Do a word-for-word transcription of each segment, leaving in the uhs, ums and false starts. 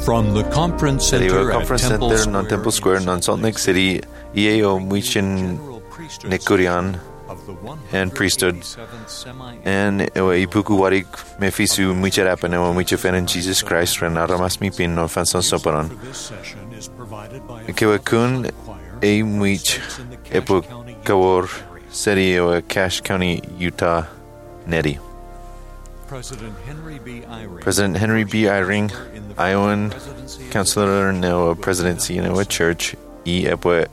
From the conference Dari center wa conference at Temple center Square, non Temple Square non Salt Lake City, ieo muichin nekurian and priesthood, and ewa ipuku warik mefisu muicharapane wa muichafen Jesus Christ renaramas mi pin non fanson soparon. Kewa kun e muich epo kawor seri ewa Cache County, Utah, neti. President Henry B. Eyring, President Henry B. Eyring, Iowan Counselor no Presidency in a church, e epwe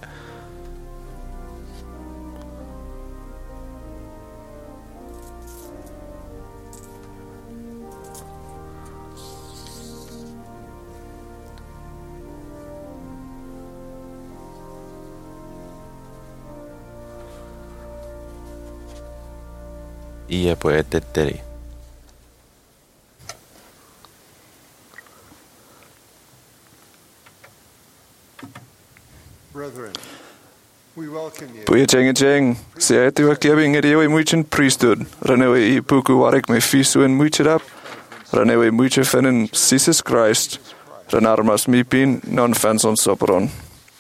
e epwe teteri. Pwy jeng jeng, se etu a giving it ewe muichin priesthood, ranewe i puku warik me fisu en muichirap, ranewe muiche fenen Jesus Christ, ranarmas mipin non fanson soperon.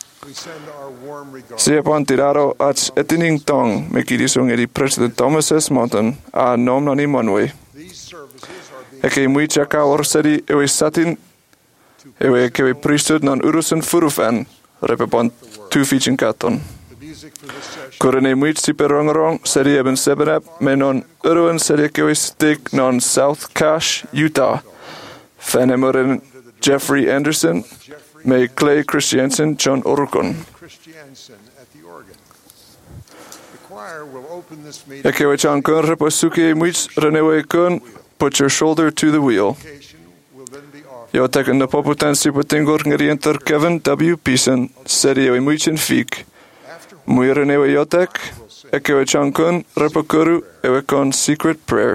Se upon tiraro ats etining tong me kirisung edi President Thomas S. Monton a nom nani monwe. Eke muicha ka orsedi ewe satin ewe kewe priesthood non urusen furufan, repepon tu fichin katon. Korene muich siperongrong seri eben sebenap menon uruen seri kewe stick non South Cache, Utah. Fanemoren Jeffrey Anderson, me Clay Christiansen, John Orukon. Ekewe chan kun reposuke muich renewe kun, put your shoulder to the wheel. Yo teken de poputan supertingor ngerienter Kevin W. Peason, seri ewe muichin fik. Muiren ewe yotek, ekewe chan kun repokuru ewe kon secret prayer.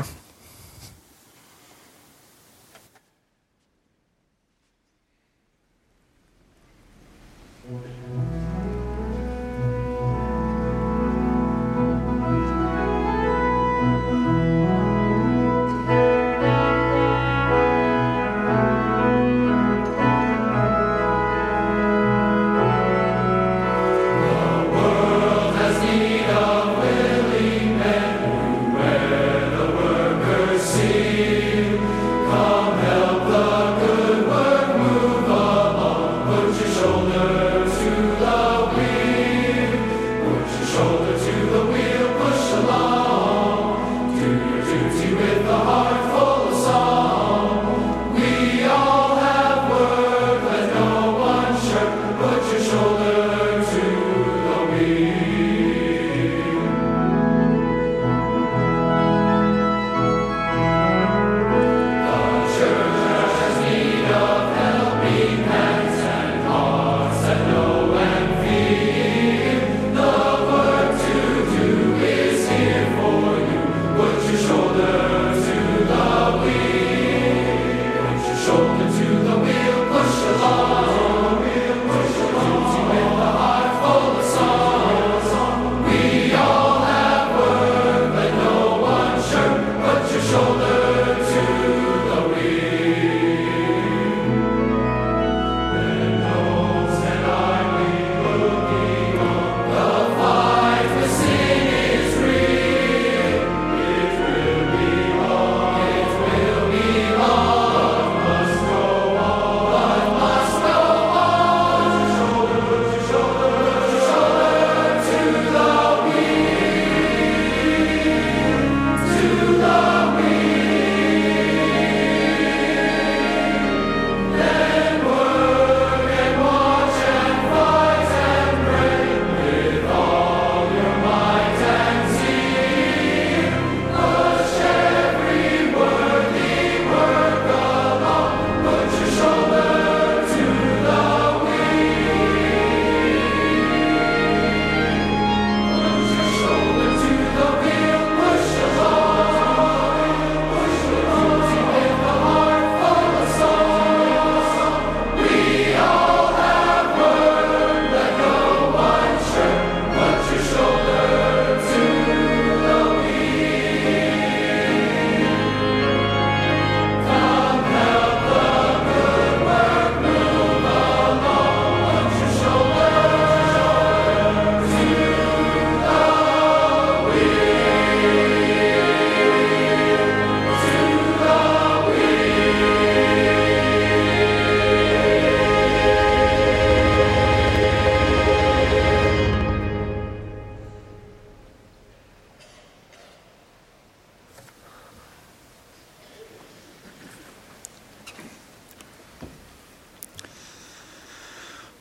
Has need of willing men who wear the word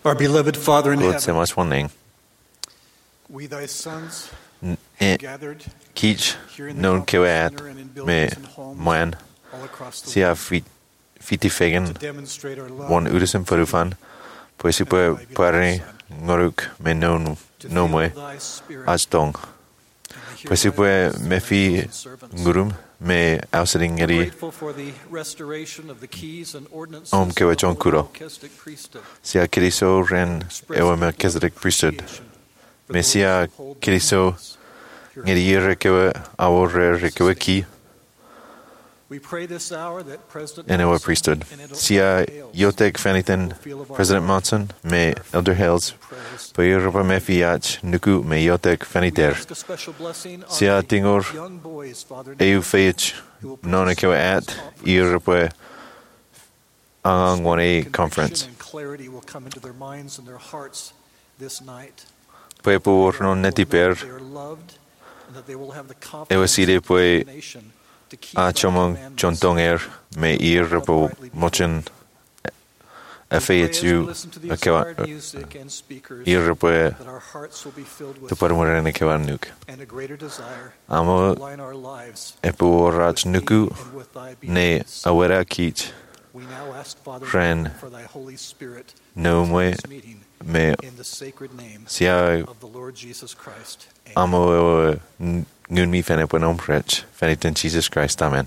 Our beloved Father in God se heaven, mas wanning. we thy sons E gathered Kich here in the non conference kewe center and in me buildings and homes moan all across the sia world fit fiti fegen to demonstrate our love, one udesen forufan poisi po pare ngoruk me non to no feel moe thy spirit as dong and to hear poisi thy po voice, me thy fi angels and servants. ngurum me ausering We're eri grateful for the restoration of the keys and ordinances Om of kewe the John Holy Kuro. Melchizedek priesthood. sia kiriso ren ewa Melchizedek priesthood For me those sia who hold kiriso themselves pure. ngeri rekewe awor rekewe ki We pray this hour that President in our Monson priesthood. and Elder Sia Hales Yotek Feniten, President Monson, me Elder Hales, praise. Payurapa me fiach, Nuku me Yotek We Feniter. ask a special blessing on Sia the Tingor, young boys, Father, Eu Fayach, Nona Kewa at, Irapa Angangwane Conference. and clarity will come into their minds and their hearts this night. Pepo non netiper, They are loved and that they will have the Ewa confidence Sire and Poe, determination to keep A thy Chomong commandments. Jontonger, me Irapo Mochin, We pray as we Fayachu, listen to the Akewa, inspired music and speakers, Irapa, that our hearts will be filled with Tuparmurene Kewa Nuk. and a greater desire to Amo align our lives Epo with Rach thee Nuku, and with thy ne obedience. Awera Kich, We now ask, Father, Friend, for thy Holy Spirit no to me this meeting me in the sacred name sia of the Lord Jesus Christ. Amen. amo ngun mi fene ponom prech fenitin Jesus Christ. Amen.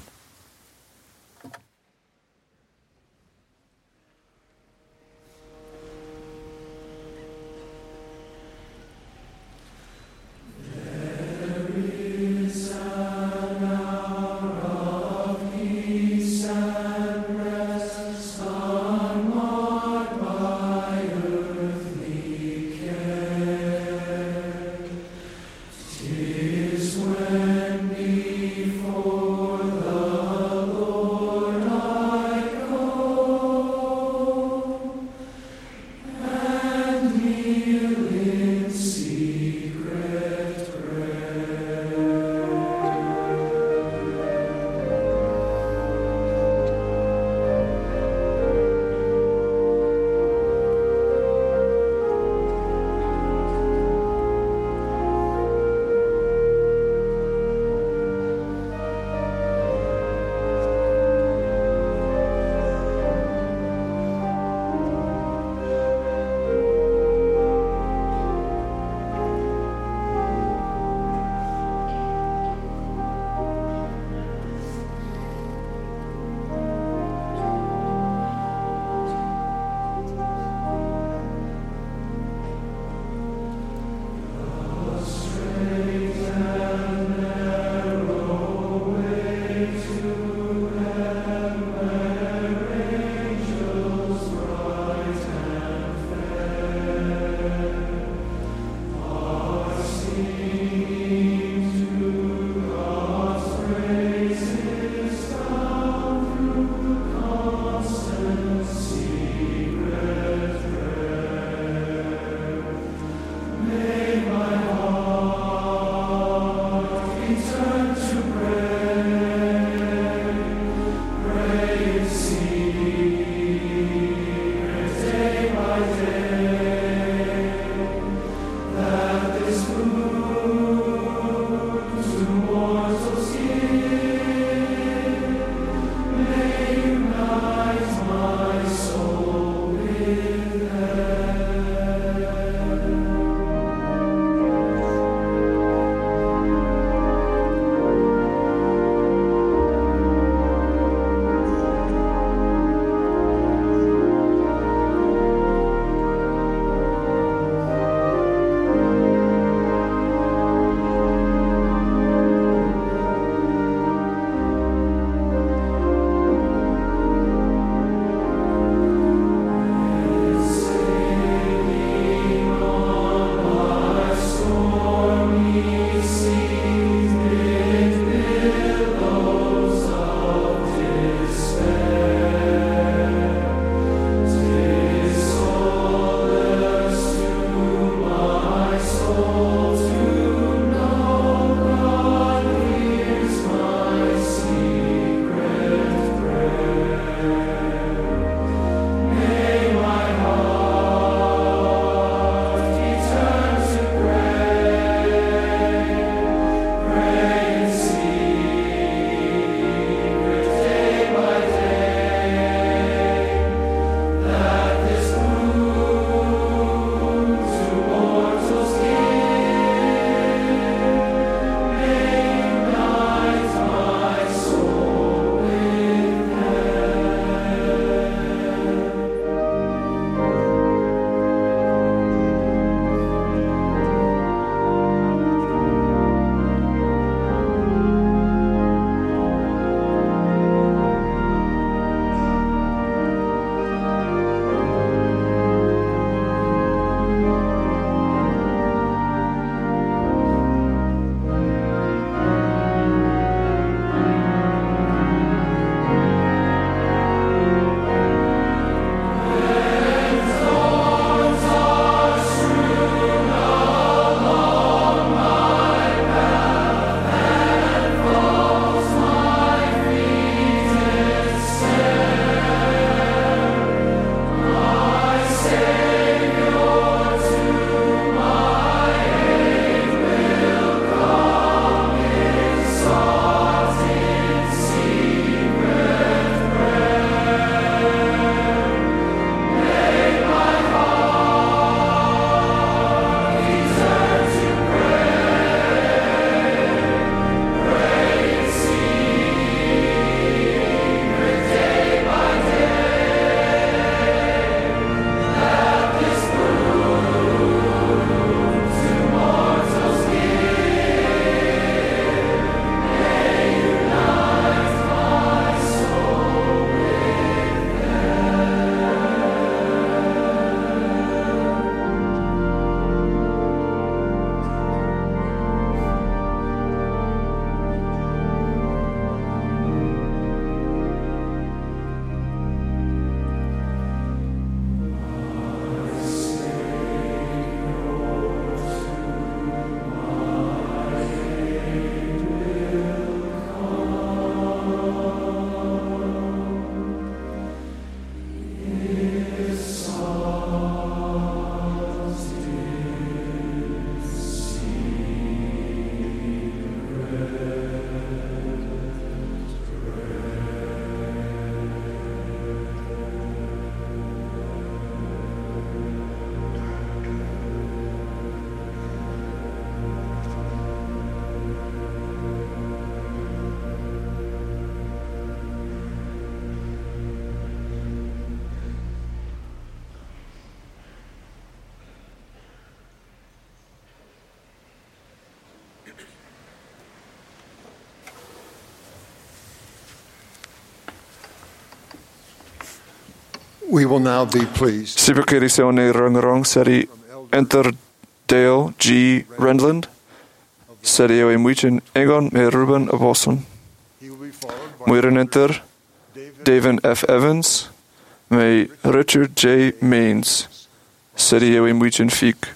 We will now be pleased. Sipakiri se one rangarong seri enter Dale G. Rendland. Seri ewe mwichen Egon me Ruben Aboson. He will be followed by Mwiren enter David F. Evans me Richard J. Mains. Seri ewe mwichen Fiek.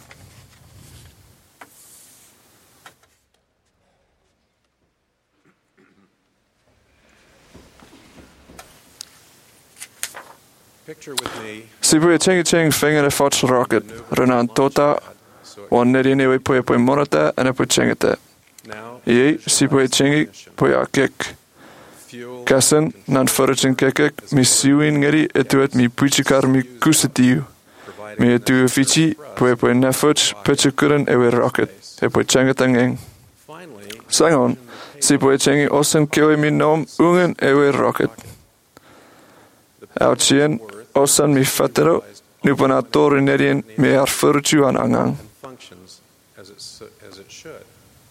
Picture with me Sipu e chengi cheng finger e fots rocket. Renan tota wan neri newe poe poe morata and e poe chengete. now. Ie sipu e chengi poe a kek. Fuel Kassen nan foraging kekek mi siwin ngeri e tuet mi puichikar mi kusetiu. Mi e tu fichi poe poe nefuts pechukuren e we rocket. E poe chengetang eng. finally Sangon sipu e chengi osen kewe mi nom ungen e we rocket. Outchien osan mi fatero nupana toren nerien me ar furchu an angang. and functions as it su- as it should.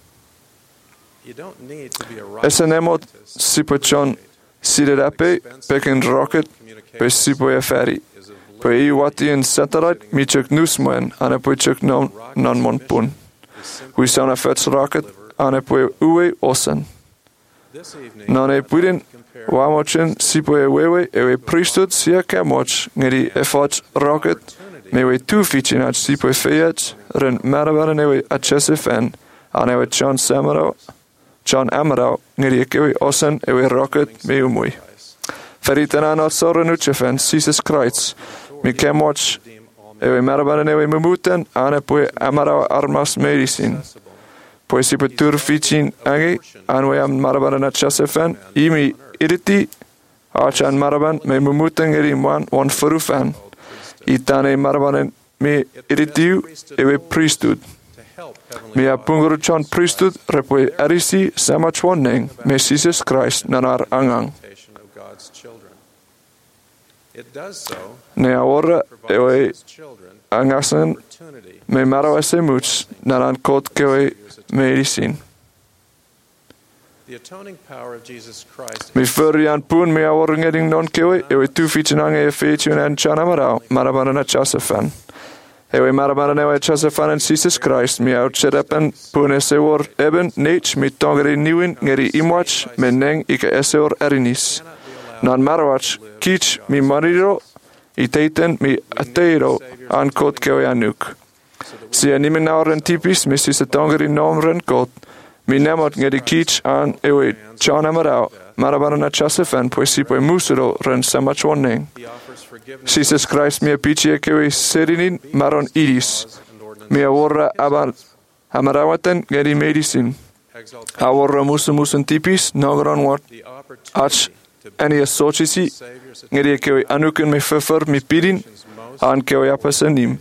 You don't need to be a rocket Esen emot scientist sipo chon siderape peken rocket pe sipo e ferry. is of Pe i wati en satellite mi chuk nusmoen ane po chuk non non mon pun. Hui sana fets rocket ane po uwe osan. this evening. Non e puiden compare wamochen sipo e wewe e we priesthood sia kamoch ngeri e fot rocket me we tu fichin at sipo e feyet ren maravan e we achese fan ane we John Samaro John Amaro ngeri e kewe osan e we rocket me umui. Feritana not sorren utchefen Jesus Christ mi kamoch e we maravan e we mumuten ane po Amaro armas medicine. Poi si per tur ficin angi anwe am maraban na chasefen imi iriti achan maraban me mumuten eri man one furufan itane maraban me iritiu ewe priesthood to help heavenly me Father, apunguru chon priesthood repoi arisi samachwoneng me Jesus Christ nanar angang representation of God's children. It does so ne awora provides ewe His children angasen opportunity me marawase much naran kot kewe medicine. the atoning power of Jesus Christ. Mi fyrrian pun mi awor ngeding non kewe ewe tu fichin ange e fechun an chana marau marabaran a chasafan. Ewe marabaran ewe chasafan an Jesus Christ mi au cherepen pun esewor eben nech mi tongeri niwin ngeri imwach men neng ike esewor erinis. Nan marawach kich mi mariro i teiten mi ateiro an kot kewe anuk. Si animen nauren tipis mi sisa tongeri nomren kot mi nemot ngedi kich an ewe chana marau marabaran a chasafan poi si poi musuro ren samachwoneng. He offers forgiveness Jesus Christ mi apici kewe serinin maron iris. Mi aworra abal amarawaten ngedi medicine. exaltation, Aworra musu musun tipis nogron wat the opportunity ach to be eni asociasi Savior's ngedi kewe anuken mi fefer mi pidin an kewe apasanim.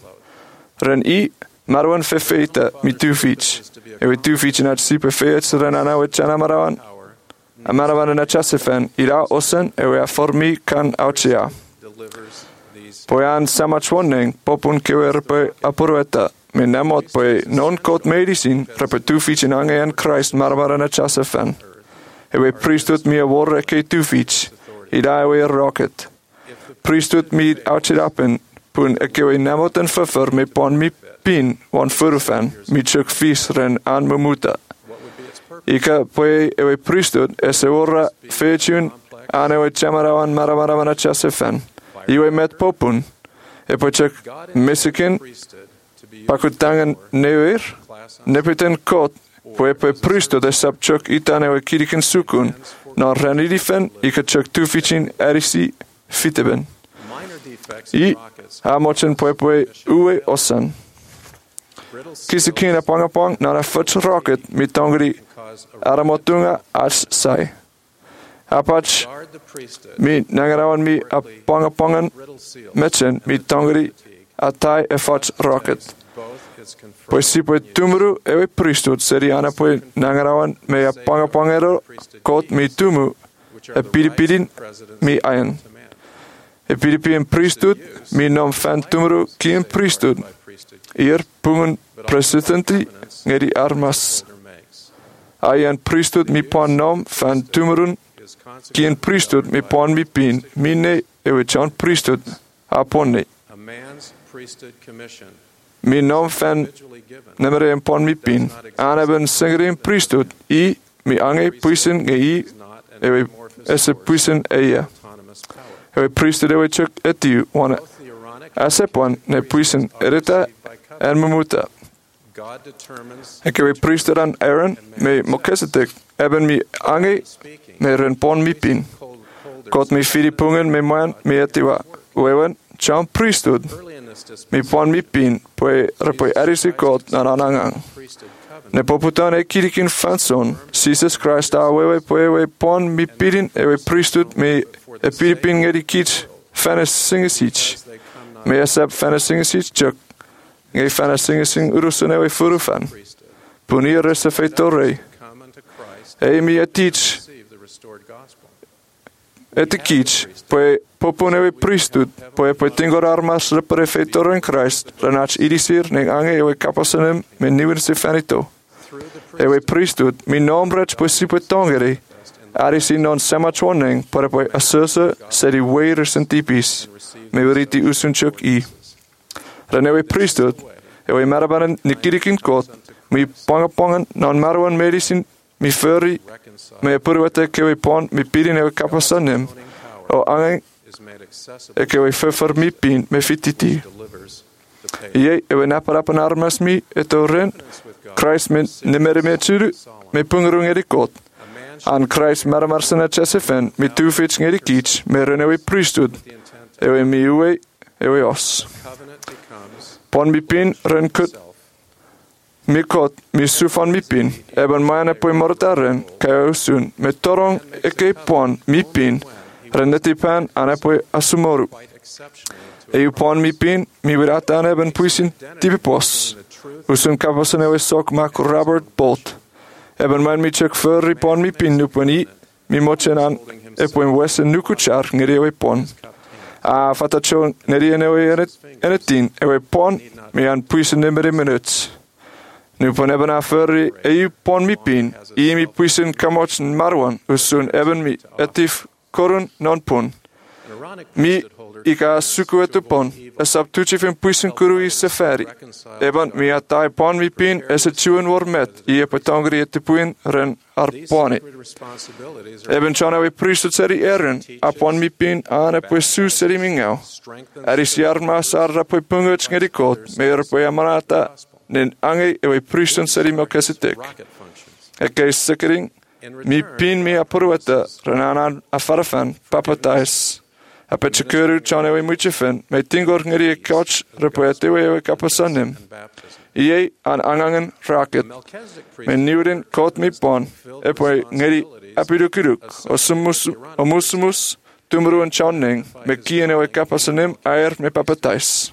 Ren i marwan fefeita mi tu fich. Ewe tu fich nat sipe feets ren anawe chana marawan. power Amarawan na chasefen ira osen ewe a formi kan auchea. delivers these Pojan samachwoneng popun kewe repe apurweta. Mi nemot poe non kot medicine repe tu fich in ange en Christ marabara na chasefen. Ewe priesthood mi a worre ke tu fich. Ira ewe rocket. Priesthood mi auchirapen pun e kewe nemot en fefer me pon mi pin wan furufen mi chuk vis ren an mumuta. what would be its purpose. Ika poe ewe priesthood ese orra fechun an ewe chamarawan maramarawana chasefen. Iwe met popun. E po chek God mesikin priesthood to be used pakutangan newer class nepiten kot poe poe priesthood e sap chok itan ewe kiriken sukun na renidifen ika chok tufichin erisi fiteben. minor defects I in rockets, hamochen poe poe uwe osan. brittle seals Kisikina pangapang na na futs rocket mitongri cause a aramotunga as sai. Apach guard the priesthood mi nangarawan mi apangapangan brittle seal metchen mi tongri atai e fats rocket. both its confirmed Pois si poe tumuru ewe priesthood seri ana poe nangarawan me apangapangero kot mi tumu which e are the piripidin rights of presidents mi ayan. to man E piripien priesthood mi nom fan tumuru kien priesthood. by priesthood Ir pungun presidenti ngeri armas. holder makes Ayan priesthood mi pon nom fan tumurun is consecrated kien priesthood mi pon mi pin. Mine ewe chan priesthood upon me. A man's priesthood commission, Mi nom fan individually given, nemere upon mi pin. Aan hebben singere priesthood. I mi ange puisen ge i is not an ewe amorphous esse source puisen eia. of autonomous power. Ewe priesthood ewe chuk etiu wana Both the Aaronic asepon ne puisen erita en memuta. God determines Ik ewe priesthood aan Aaron me Melchizedek hebben mi ange speaking. me ren pon mi pin. Hold- holders God mi firi pungen me man me etiwa. Wewen cham priesthood. early in this Mi dispensation, pon mi pin poe repoi erisi God na anangang. priesthood covenant Ne poputan e kirikin fanson, Jesus Christ a wewe poe we pon mi pirin ewe priesthood me e piripin ngeri kich fanes singesich. as they come not Me asap fanes singesich chuk. Nge fanes singesing urusun ewe furufan. priesthood, Punir rese feitorei. come unto Christ, E mi e teach receive the restored gospel. et kich poe popun ewe priesthood poe poe tingor armas repere feitor in Christ. Renach idisir neng ange ewe kapasenem me nieuwen stefanito. Through the Ewe priesthood, mi nombrech poe sipe tongeri. Aris in non semachwoning, pore poe asuse seri weirers en typis. Me veriti usunchuk i. Ren ewe priesthood, ewe marabanen nikirikin kot, mi pangapangan non marwan medicine, mi furry, reconciled me purwete kewe pon, mi pirin ewe kapasanem, o angeng is made accessible ek ewe fefer mi pin, me fititi. delivers the pay. Ie, ewe naparapan armas mi, eto ren, With God, Christ men nemere me tsuru, me pungerung eri kot. a man should Aan Christ maramarsana chesefen, mi tufits ngeri kich, me ren ewe priesthood, the intent ewe mi uwe, ewe os. covenant becomes Pon mi pin, ren kut, self. mi kot, mi sufan mi pin, eben maane poi mortaren, kaya usun, me torong eke pon mi pin, ren neti pan ane poi asumoru. Quite exceptionally to E u pon mi pin, mi wirata ane eben puisin tipi pos. the truth Usun kapasan ewe sok mak Robert Bolt. Eben man mi chek furri pon mi pin nupan i, mi mochen an e poin wesen nukuchar ngeri ewe pon. A fata cho neri en ewe enetin ewe pon, mi an puisin nemeri minuts. Nupan eben a furri e u pon mi pin, i mi puisin kamoch marwan, usun eben mi etif korun non pun. an Aaronic Mi priesthood holder ika suku etu pon, esap tuchifin puisin kuru i seferi. Eban mi atai pon mi pin ese chuen wormet, i e patongri etu puin ren these arpone. sacred responsibilities are Eben chana we priesthood seri eren, apon mi pin ane pui su seri mingau. strengthened Eris jarma sarra pui punguts ngeri kot, me er pui amanata, nin ange e we priesthood seri Melchizedek. rocket functions. Eke is sikkering, In mi return, pin mi apurueta, renanan afarafan, papatais. Apetchekuru chana we muchifen, me tingor ngeri e couch, repoete we e kapasanim. and baptism. Ie an angangen raket. Melchizedek Men priesthood niurin kot mi pon, e poi ngeri apidukiruk, o sumus, o musumus, tumruan chonning, me kien e kapasanim, aer me papatais.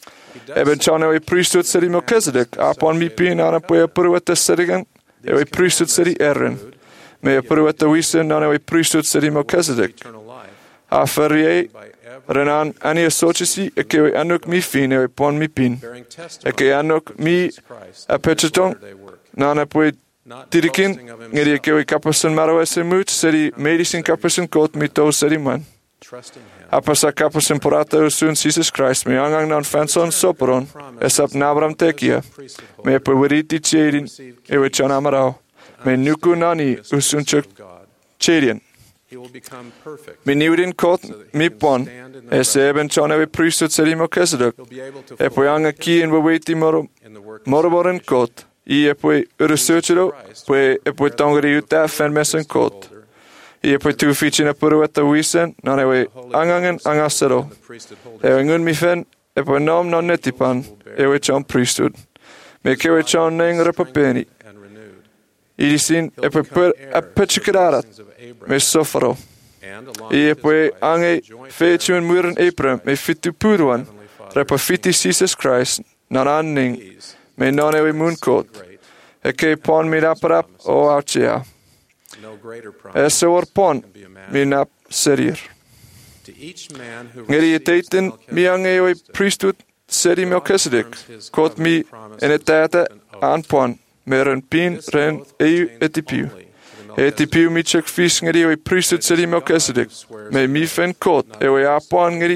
Eben chana we priesthood seri Melchizedek, apon mi pin ana poi apurueta serigan, e we priesthood seri Aaron. Me apurueta wisen ana we priesthood seri Melchizedek. eternal life A ferie by ever renan ani asociasi e ke we anuk mi fin e we pon mi pin. bearing E testimony ke anuk mi to Christ a petchetong, their work, nana poi not Tirikin, boasting of ngeri himself, ke we kapasan marawese mut, seri medicine kapasan kot mi to seri man. trusting him. Apasa kapasan porata usun Jesus Christ, me angang non fanson soporon, esap nabram tekia, me po weriti cherin, e we chana marao, me nuku nani usun chuk God. cherin. He will become perfect. Mi niurin kot mi pon, e se eben chana we priesthood seri Melchizedek, He'll be able to e po anga ki en we weti moro, in the work moroboren kot, i e poi urusutero, poi e poi tongri uta fen mesen kot. I e poi tu ficin e puru eta wisen, non e we angangen angasero. the priesthood E holder we ngun mi fen, e poi nom non netipan, e we chon priesthood. Me ke we chon neng repapeni. and renewed. I di sin, e poi per a pechikirarat, Sons of Abraham, me sofaro. and along I e with his poi wife, ange joint fechun muren Abram, me fitu puruan, repa fiti Jesus Christ, non anning, heirs, me non e we mun kot. great, E ke pon mi raparap o auchea. no greater E promise se or pon, can be imagined. mi nap serir. To each man who Ngeri e receives teiten mi ange e we priesthood seri Melchizedek, kot mi en e tete an pon, me ren pin ren eu etipiu. Etipiu mi chek fis ngeri e we priesthood seri Melchizedek, me mi fen kot, e we apon ngeri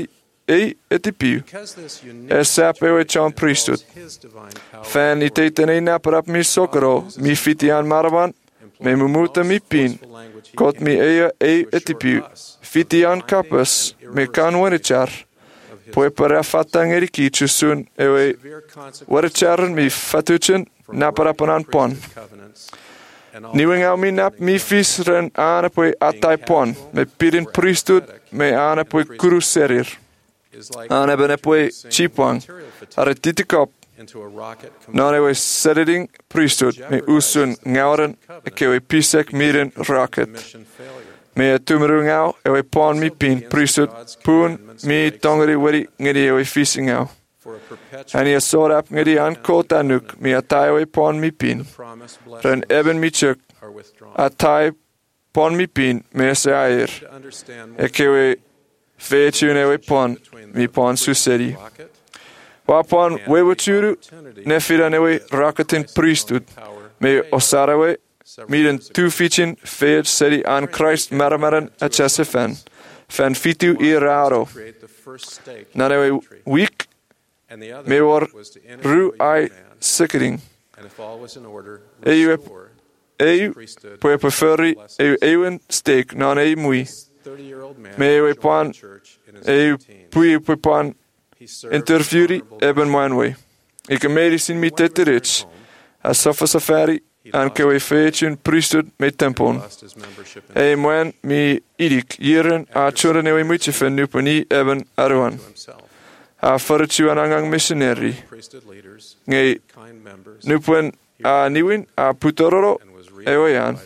ei etipiu. E sap ewe John priesthood. Fan i teiten ei naparap mi sokoro, mi fitian maravan, me mumuta mi pin, kot mi eia ei etipiu. Fitian kapas, me kan wanichar. Poe para fatang eriki chusun ewe waricharan mi fatuchen naparapanan pon. Niwing au mi nap mi fisren ane poe atai pon, me pirin priesthood, me ane poe kuru serir. Ane bene poe chipwang, are titikop, non ewe sededing priesthood, me usun ngauren, kewe pisek miren rocket. Me e tumeru ngau, ewe pon mi pin priesthood, pun mi tongeri wari ngedi ewe fisi ngau. Ani a sorap ngedi an kota nuk, mi atai ewe pon mi pin. Ren eben mi chuk, atai pon mi pin, me se air. E kewe fechun ewe pon, mi pon susedi. Wa pon wewe churu, nefiran ewe rocketin priesthood, me osarawe, Miden tu fichin feed sedi an Christ maramaren a chesefan, fan fitu I raro. Nanewe week, me war ru I sikkering. Ewe, ewe, poe preferi, ewe ewen steek, non e mui. Me ewe pan, ewe pui poe pan, interviewri eben manwe. Ik a medicine mi teterich, a sofa safari, an kewe feechun priesthood me tempon. E moen mi idik jiren a churen ewe muitjefen nupani eben aruan. A forretu an angang missionary. Nge nupen a niwin a putororo ewe an.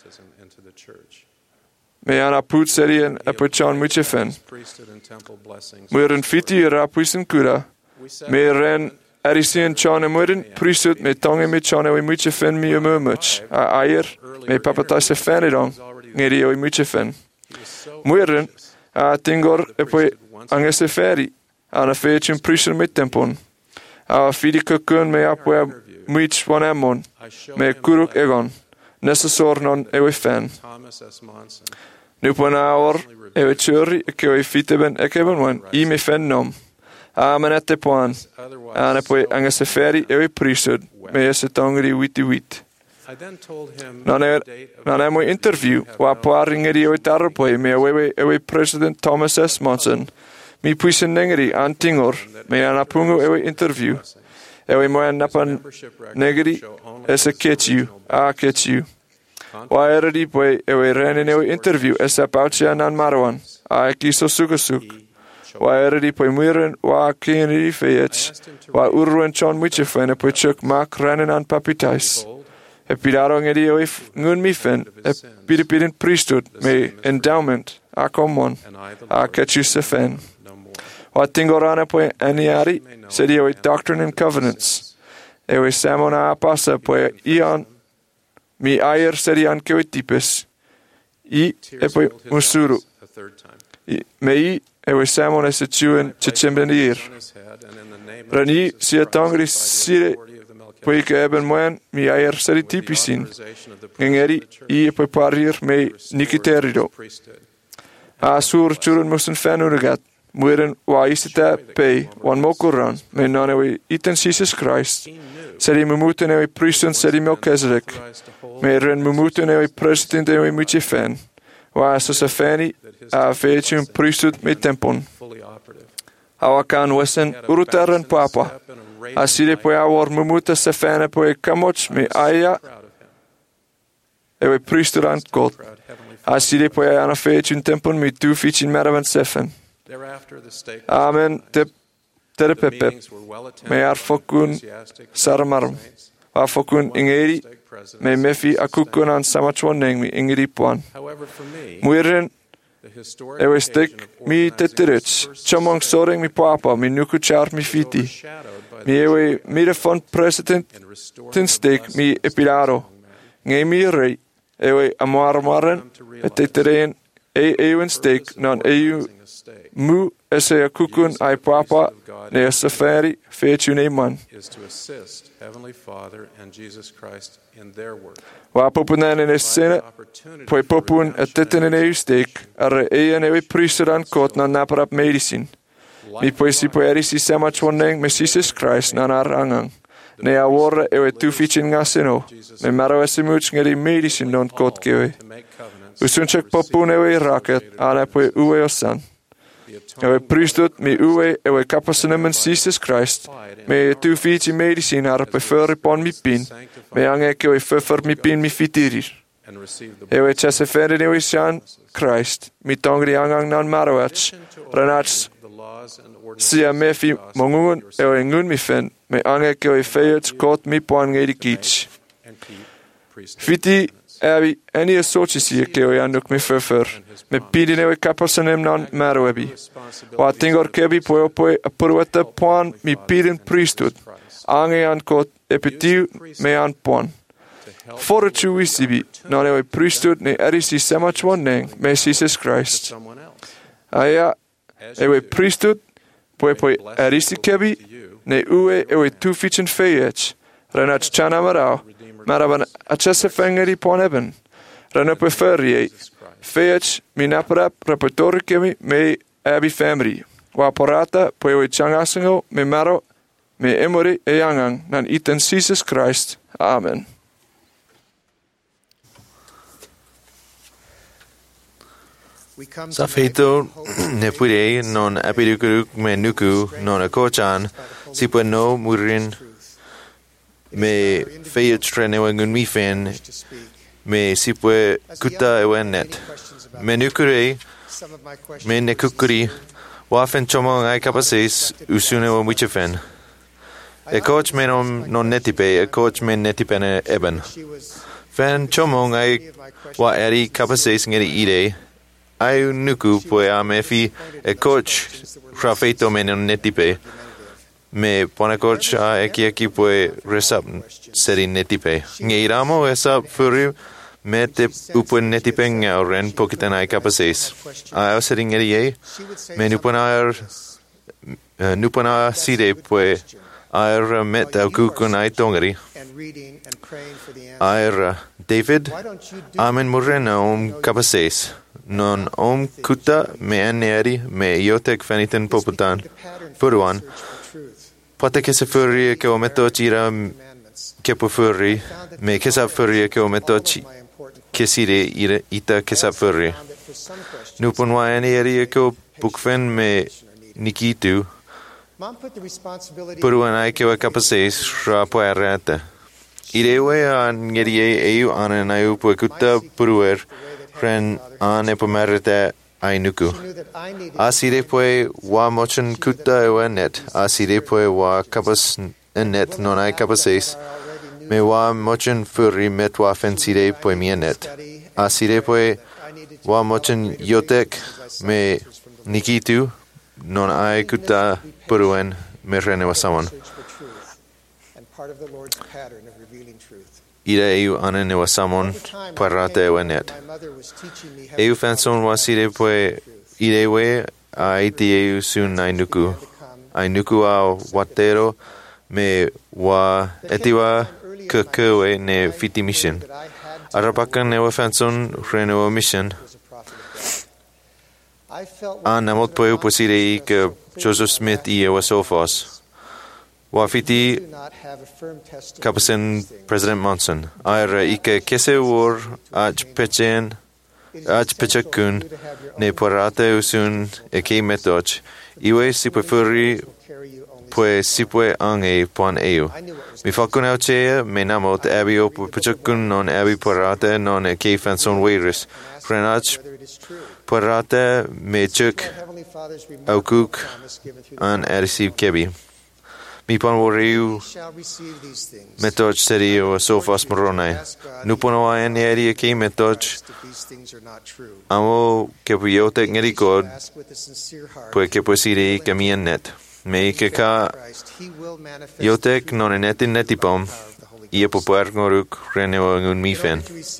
Me an a put serien a puchan muitjefen. Muren fiti ra puisen kura. Me ren Arisian John Murin, priesthood, me tongue me John, we much offend me a much. A ayer, me papatas a fanidong, ngeri we much offend. Murin, a tingor, e poi angese feri, an a fetching priesthood me tempon. A fidi cocoon me apwe much one amon, me kuruk egon, necessor non ewe fan. Nupon hour, ewe churi, e kewe fiteben, e keben one, I me fen nom. Amen at the point. And if we angus a ferry, every priesthood, may us a tongri witty wit. Nan am we interview, wa paring eri o tarpoi, me away away President Thomas S. Monson. Mi puisen nengeri antingor, me anapungo ewe interview. Ewe mo anapan negeri, as a catch you, a catch you. Wa eredi poi ewe ran in ewe interview, as a poucha nan marwan, a kiso sukasuk. Wa eredi poi muren wa kini feyech wa urwen chon muchefen e poi chuk mak ranen an papitais e pilaro ngedi o if ngun mifen e pidipidin priesthood me endowment a common a kechu sefen wa tingorana poi aniari sedi o doctrine and covenants e we samona apasa poi ion mi ayer sedi an kewitipes I e poi musuru I me I ewe samon es chuen chichimbenir. Rani si atangri sire poi ke eben moen mi ayer seri tipisin. Ngeri I poi parir me nikiterido. Asur churun musen fanunagat. Mueren wa isita pei wan mokuran me non ewe iten Jesus Christ. Seri mumuten ewe priestun seri Melchizedek. Me ren mumuten ewe president ewe muchifen. Wa so safani a fechun priesthood me tempon. Awakan wesen urutaren papa. Asire poe awor mumuta safana poe kamoch me aya. Ewe priesthood an God. Asire poe ana fechun tempon me tu fichin maravan sefen. Amen. Te tere pepe. Me ar fokun saramarum. A fokun ingeri. Me mefi akukun an samachwaneng mi ingeri puan. Muiren ewe stek mi tetirich. Chamong soring mi papa mi nukuchar mi fiti. Mi ewe mirefon president tin stek mi epilaro. Nge mi rei ewe amarmaren etetereen e ewen stek non eu mu ese akukun ai papa ne safari fechun e man. Wa popunen in escena poi popun eteten in eustek ar e en ewe priester an kot na naparap medicine. Mi poi si poi eri si sema chwanneng me Jesus Christ nan ar angang. Ne awora ewe tu fichin nga sino. Me maro esimuch ngeri medicine non kot kewe. Usun chek popun ewe raket, ana poi uwe osan. Ewe priesthood mi uwe ewe kapasinem Jesus Christ. Me tu fichi medicine ar pe furri pon mi pin. Me ange kewe fuffer mi pin mi fitirir. Ewe chese fende ewe shan Christ. Mi tongri angang nan maroach. Renach sia me fi mongun ewe ngun mi fen. Me ange kewe feyet kot mi pon ngedi kich. Fiti Ebi, eni asoci si e keo januk mi fuffer. Me pidin ewe kapasanem nan maroebi. Wa tingor kebi poe poe apuruata puan mi pidin priesthood. Ange an kot epitiu me an puan. Fore chu isibi, non ewe priesthood ne erisi semachwan neng me Jesus Christ. Aya, ewe priesthood poe poe erisi kebi ne ue ewe tu fichin feyech. Renach chana marau. Maraban achese fengeri pon eben. Rana preferie. Feach minaprap repertori kemi me abi family. Wa porata poe changasingo me maro me emori e yangang nan iten Jesus Christ. Amen. Sa feito ne purei non apidukuruk me nuku non akochan si pue no murin me feyet trene wangun mi fen me si pue kuta ewenet me nukure me nekukuri wafen chomo ngai kapasis usune wa muchefen e coach me non non netipe e coach me netipene eben fen chomo ngai wa eri kapasis ngeri ide ai nuku pue amefi e coach rafeito me non netipe me pone coach a eki eki pue resap seri netipe ngeiramo esa furi me te upo netipe ngauren pokitanai kapasis a seri ngeri e me nuponar nupona side pue air met au kukunai tongeri air David amen morena om kapasis non om kuta me aneri me iotek feniten poputan puruan Pate che se furri che o metto gira che può furri me che sa furri che o metto che si re ita che sa furri nu pon wa ani eri che o bukfen me nikitu puru anai che o capaces ra po errata irewe an ngeri eu an nai po kutta puruer ren an e pomerete ainuku. Asire poe wa mochen kutta ewa net. Asire poe wa kapas net non ai kapases. Me wa mochen furri met wa fensire poe mia net. Asire poe wa mochen yotek me nikitu non ai kutta puruen me rene wa samon. Ira eu anen ewa samon parate ewa net. Eu fanson wa sire poe irewe a iti eu sun ainuku. Ainuku a watero me wa etiwa kekewe ne fiti mission. Arapakan ewa fanson reno mission. A namot poe uposire i ke Joseph Smith i ewa sofos. Wafiti kapasen President Monson. Aira ike kese wor ach pechen ach pechakun ne porate usun e ke metoch. Iwe sipefuri pue sipue ange pon eu. Mi fakun auchea me namot abi o pechakun non abi porate non e ke fanson weiris. Frenach porate me chuk aukuk an erisiv kebi. Mi pon woriu metoch seri o sofas moronai. Nupono a enieri ke metoch amo ke puyote ngeri god pue ke posiri ke mi net. Me ke ka yotek non netin netipom ie popuar ngoruk reneo ngun mi fen.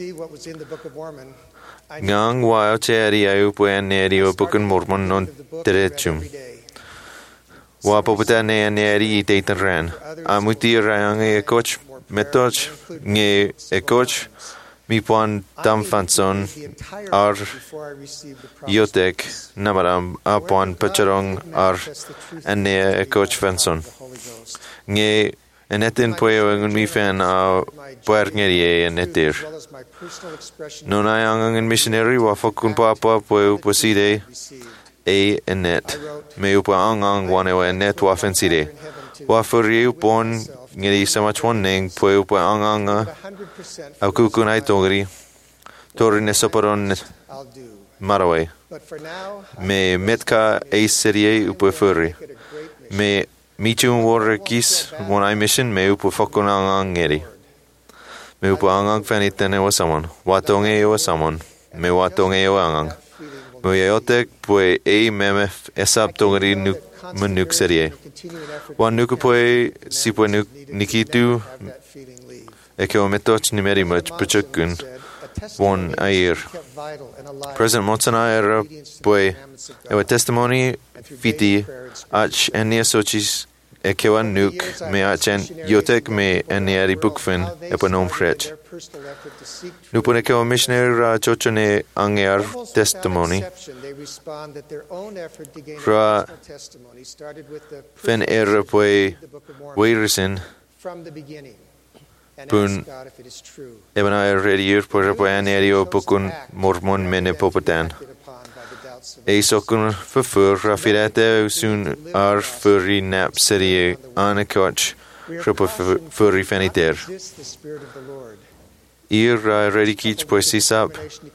Ngang wa cheri au pue enieri o Book Mormon non terechum. Wa popota ne neri i teitan ran. Amuti rang e coach metoch nge e coach Mi puan damfanson ar iotek namaram a puan pacharong ar ane e coach fanson. Nge enetin pueo ngun mi fan a puer ngerie enetir. Non ai angang missionary wa fokun papa pueo poside e enet. Me upa angang wane wa enet wa fenside. Wa furiu pon ngeri samach one ning pueo pa angang au kukunai togri. Torin esoparon maraway. Me metka e serie upa furi. Me michun war kis one I mission me upa fokun angang ngeri. Me upa angang fanitene wa samon. Watonge wa samon. Me watonge wa angang. Me yotek pue e memef esap togri nuk menuk serie. Wan nuku pue si pue nuk nikitu e keo metoch nimeri much puchukun one air. President Montana era pue ewa testimony fiti ach enia sochis e keo nuk me achen yotek me enia bukfin e panom frech. Nupune keo missionary ra chochone angear testimony ra fen era pue weirisin pun ebana rediur por pue anerio bukun mormon mene popotan. E sokun verfur rafirete soon ar furry nap serie anakoch rupo furry faniter. Ir ready kich pue sisap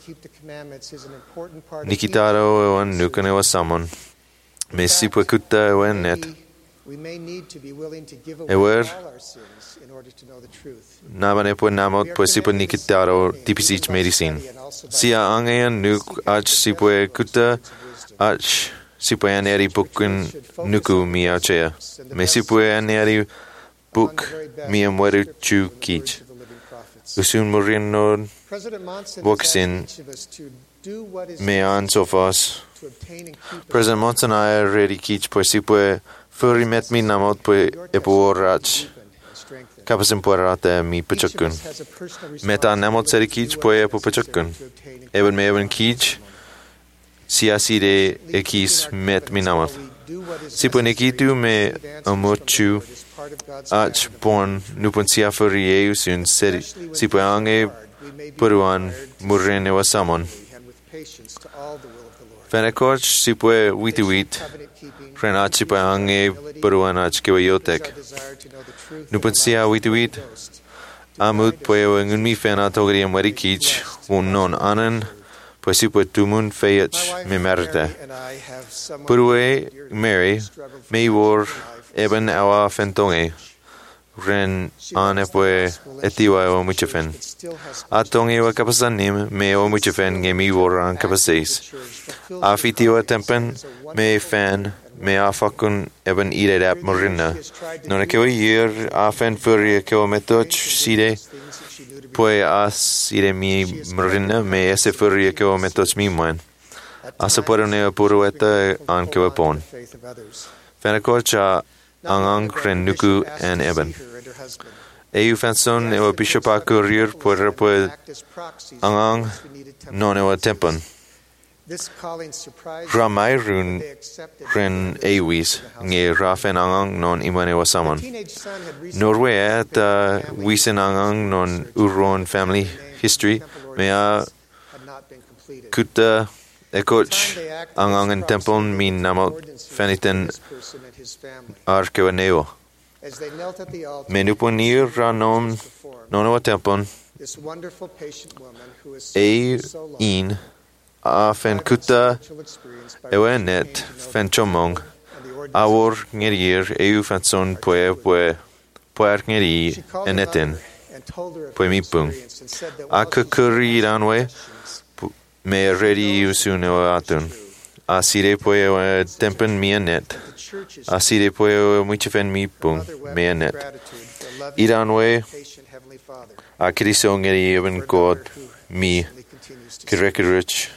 nikitaro on nukane was samon. Me si pue kutta wen net. Ewer nabane pue namot pue si pue nikitaro tipisich medicine. Sia angean nuk ach si pue kutta ach si pue aneri bukun nuku mi achea. Me si pue aneri buk mi amweru chu kich. Usun murin no waksin me an sofas. President Monson I ready kich pue si pue furry met mi namot pue eporach. Kapasin puerate mi pachukun. Meta namot seri kich pue epo pachukun. Eben me eben kich siaside ekis met mi namot. Si pue nikitu me amochu ach pon nupon sia furry eusun seri si pue ange puruan murrene wasamon. Fenekoch si pue witi wit renach si pue ange puruan ach kewa yotek. Nupon sia witi wit amut pue ngun mi fena togri amweri kich un non anen pue si pue tumun feyach me merte. Purue Mary me wor eben awa fentonge ren ane pue etiwa o muchefen. Atonge wa kapasanim me o muchefen nge mi wor an kapasis. Afitiwa tempen me fan me afakun eben ire dap morina. Non keo year afen furia keo metoch side pue as ire mi morina me ese furia keo metoch mi man. Asa porone purueta an keo pon. Fenakocha angang ren nuku en eben. Eu fanson ewa bishop a courier por pue angang non ewa tempon. Ramai run ren ewis nge rafen angang non imane wasamon. Norway at uh, wisen angang non uron family history mea kutta ekoch angang en tempon min namot faniten arkewaneo. Menuponir ranom nono tempon e in a fen kutta ewenet fen chomong awor ngerier eu fanson pue pue puer ngeri eneten pue mi pung a kukuri ranwe me ready usuno atun a sire pue tempen mi net a sire pue muchefen mi pung me net iranwe a kriso ngeri even god mi kirekrich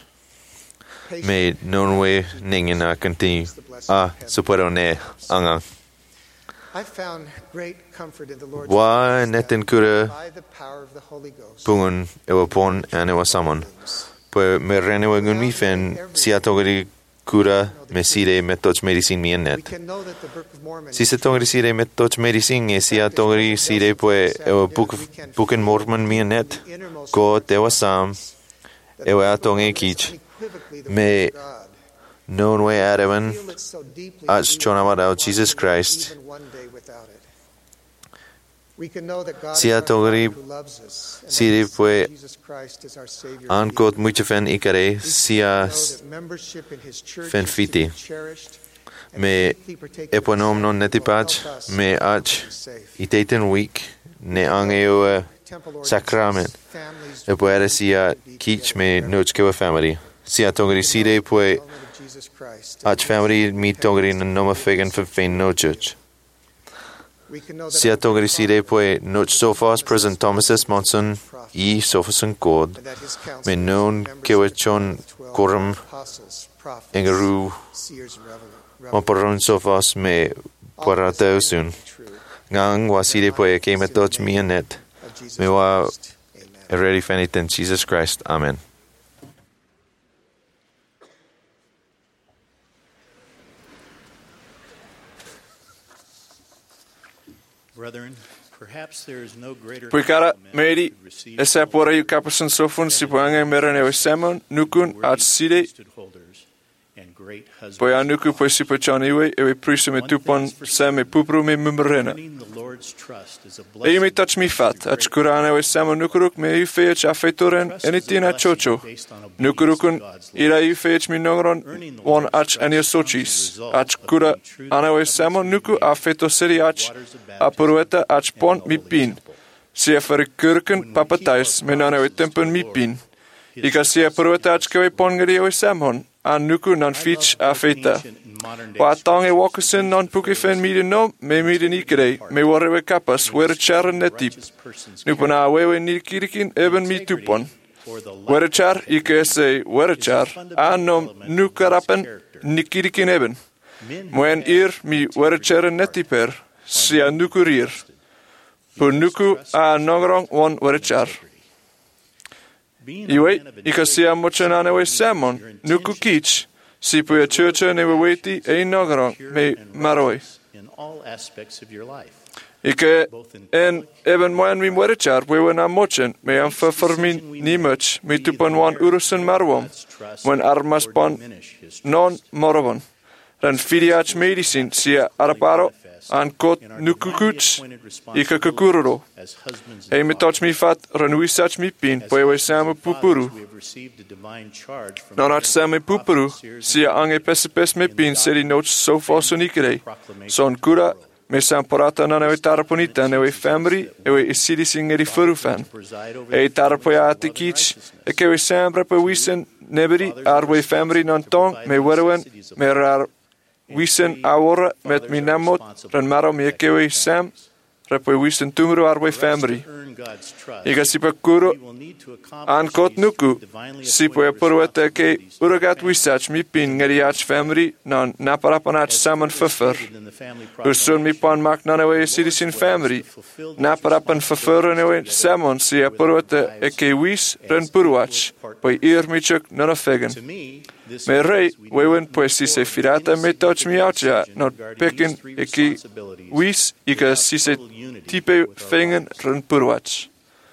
me nonwe ningen a continue a supero ne angang I found great comfort in the Lord's Wa netin kura by the power of the Holy Ghost. pungun ewa pon and ewa samon. Pue me renewa gun mi fen si atogari kura me sire me toch medicine mi We net. can know that the Book of Mormon Si se togari sire me toch medicine e si atogari sire pue ewa buken mormon mi net. Ko tewa sam ewa atonge kich me non we adevan ach chonamada Jesus Christ. Si atogari sire pue ankot mucho fen ikare si a fen fiti. Me eponom non netipach me ach itaten week ne angeo sacrament. E puede si a kich me nochkewa family. Si a togari sire pue ach family mi togari noma fegan for fein no church. Si a togari sire pue noch sofas present Thomas S. Monson i sofas en kod me non kewa chon korum engaru Maparon sofas me parateo soon. Ngang wa sire pue ke me toch mi net. Me wa ready for anything Jesus Christ. Amen. Brethren, perhaps there is no greater Puikara, compliment Mary, to receive esa pora yu kapasan sofun si puanga mera newe semon, nukun at sire, priesthood holders and great husbands. poi anuku poi si pachani iwe, ewe prisu me tupon se me pupru me mumrena. Earning the Lord's trust is a E yu me blessing. touch mi fat, ach kurana ewe semon nukuruk me yu feyach afetoren, enitina chocho. Nukurukun, ira yu feyach mi nongron, won ach anio sochis. Ach kura ana ewe semon nuku afeto seri ach, apurueta ach pon mi pin. Si afari kurken papa thuis, me nan ewe tempen mi pin. Ika si apurueta ach kewe pon gari ewe semon, an nuku nan fich afeta. Wa tang e wakusin non puke fen mide no, me mide nikere, me warewe kapas, were charen netip. Nupana wewe nikirikin eben mi tupon. Were char, ike se were char, anom nukarapen nikirikin eben. Mwen ir mi were charen netiper, si a nukurir. Pu nuku a nongrong won were char. Iwe, ika si a mochen anewe semon, nuku kich, si pu a churcha newe weti e nongrong me maroi. In all aspects of your life. Ike en even moen mi were char, wewe na mochen, me am verfer mi nimuch, me tupan wan urusen marwom, wen armas pon non morobon. Ren fidiach medicine si a araparo, an kot nukukuch, ika kakururo. As husbands E and me touch mi fat, ren wisach mi pin, po ewe samu pupuru. we have received a divine charge from Non ach samu pupuru, si a ange pesipes me pin, seri noch so fosonikere. Son kura, me sam porata nan ewe taraponita, ewe famri, ewe isidi singeri furufan. E tarapoya ati kich, e kewe sambra pe wisen, neberi, arwe famri non tong, me werwen, me rar wisen awora, met mi namot, ren maro me kewe sam, repo wisen tumru arwe famri. earn God's trust. Iga sipa kuro, We will need to accomplish an kot these nuku, divinely si po e appointed purwete ke responsibilities uragat wisach mi pin ngeri ach famri non naparapanach saman fufer. in the family Usun mi pan mak nan ewe sidisin famri, naparapan fufer ewe samon si e purwete e ke wis ren purwach, po ir mi chuk non a fegen. To me, this Me rei, means we wewen need po to si se afford firata me toch mi acha, responsibility not regarding pekin these three e ki responsibilities wis ika si se total unity tipe with our fengen lives. ren purwach.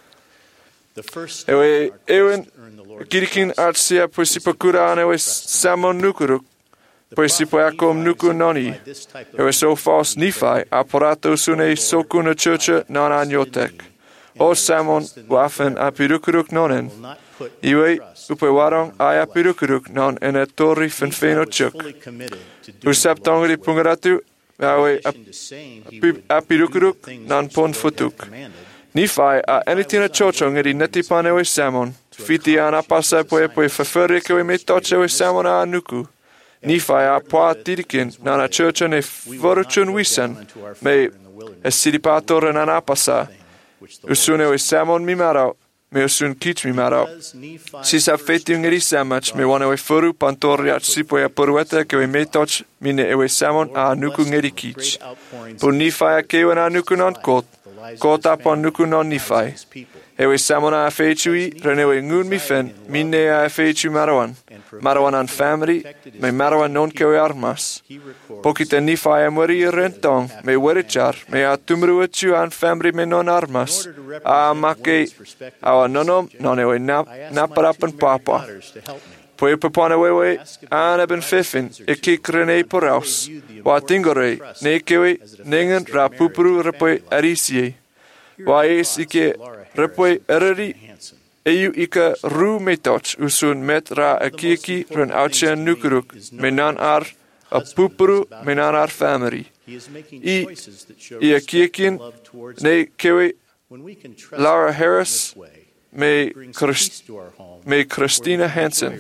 The first step Ewe, in our quest ewen, to earn the Lord's kirikin trust. atsia po si pa kura an ewe samon nukuruk, po si po akom nuku noni. Ewe so fas nifai, aparato sune sokuna churcha non anjotek. O samon wafen apirukuruk nonen. Will not put Iwe, trust upe warong ay apirukuruk non en e torri fen feno chuk. fully committed to doing Usap the tongri Lord's will. pungaratu, awe In addition to saying he api- would do the apirukuruk things non which pon the Lord had futuk. commanded, Nifai a enitina chocho ngeri netipan ewe samon. Fiti ana pasa po e po e faferik ewe me toch ewe samon a nuku. Nifai a poa tirikin nana churcha ne voruchun wisen. Me e siripator en anapasa. which the Lord Usune ewe samon mi marau. me usun kich mi marau. Si sa feti ngeri samach me wana we furu pantori at sipo ya porueta ke we metoch mine ewe samon a nuku ngeri kich. Po nifai a kewa na nuku non kot, kot apon nuku non nifai. Ewe samon a fechui, rene we ngun mi fen, mine a fechu marawan. Marawan an family, me marawan non kewe armas. Pokita nifai a muri rentong, me werichar, me a tumru echu an family me non armas. A make, awa nonom, non ewe nap, naparapan papa. Poi papana wewe, an eben fefin, e kik rene poraus. Wa tingore, ne kewe, nengen ra pupuru repoi arisie. Wa es ike repoi ereri, eu ika ru metoch usun met ra a kieki run outchen nukuruk, menan ar a pupuru menan ar family. I, i a kiekin, ne kewe, Laura Harris, me, Christ, me Christina Hansen.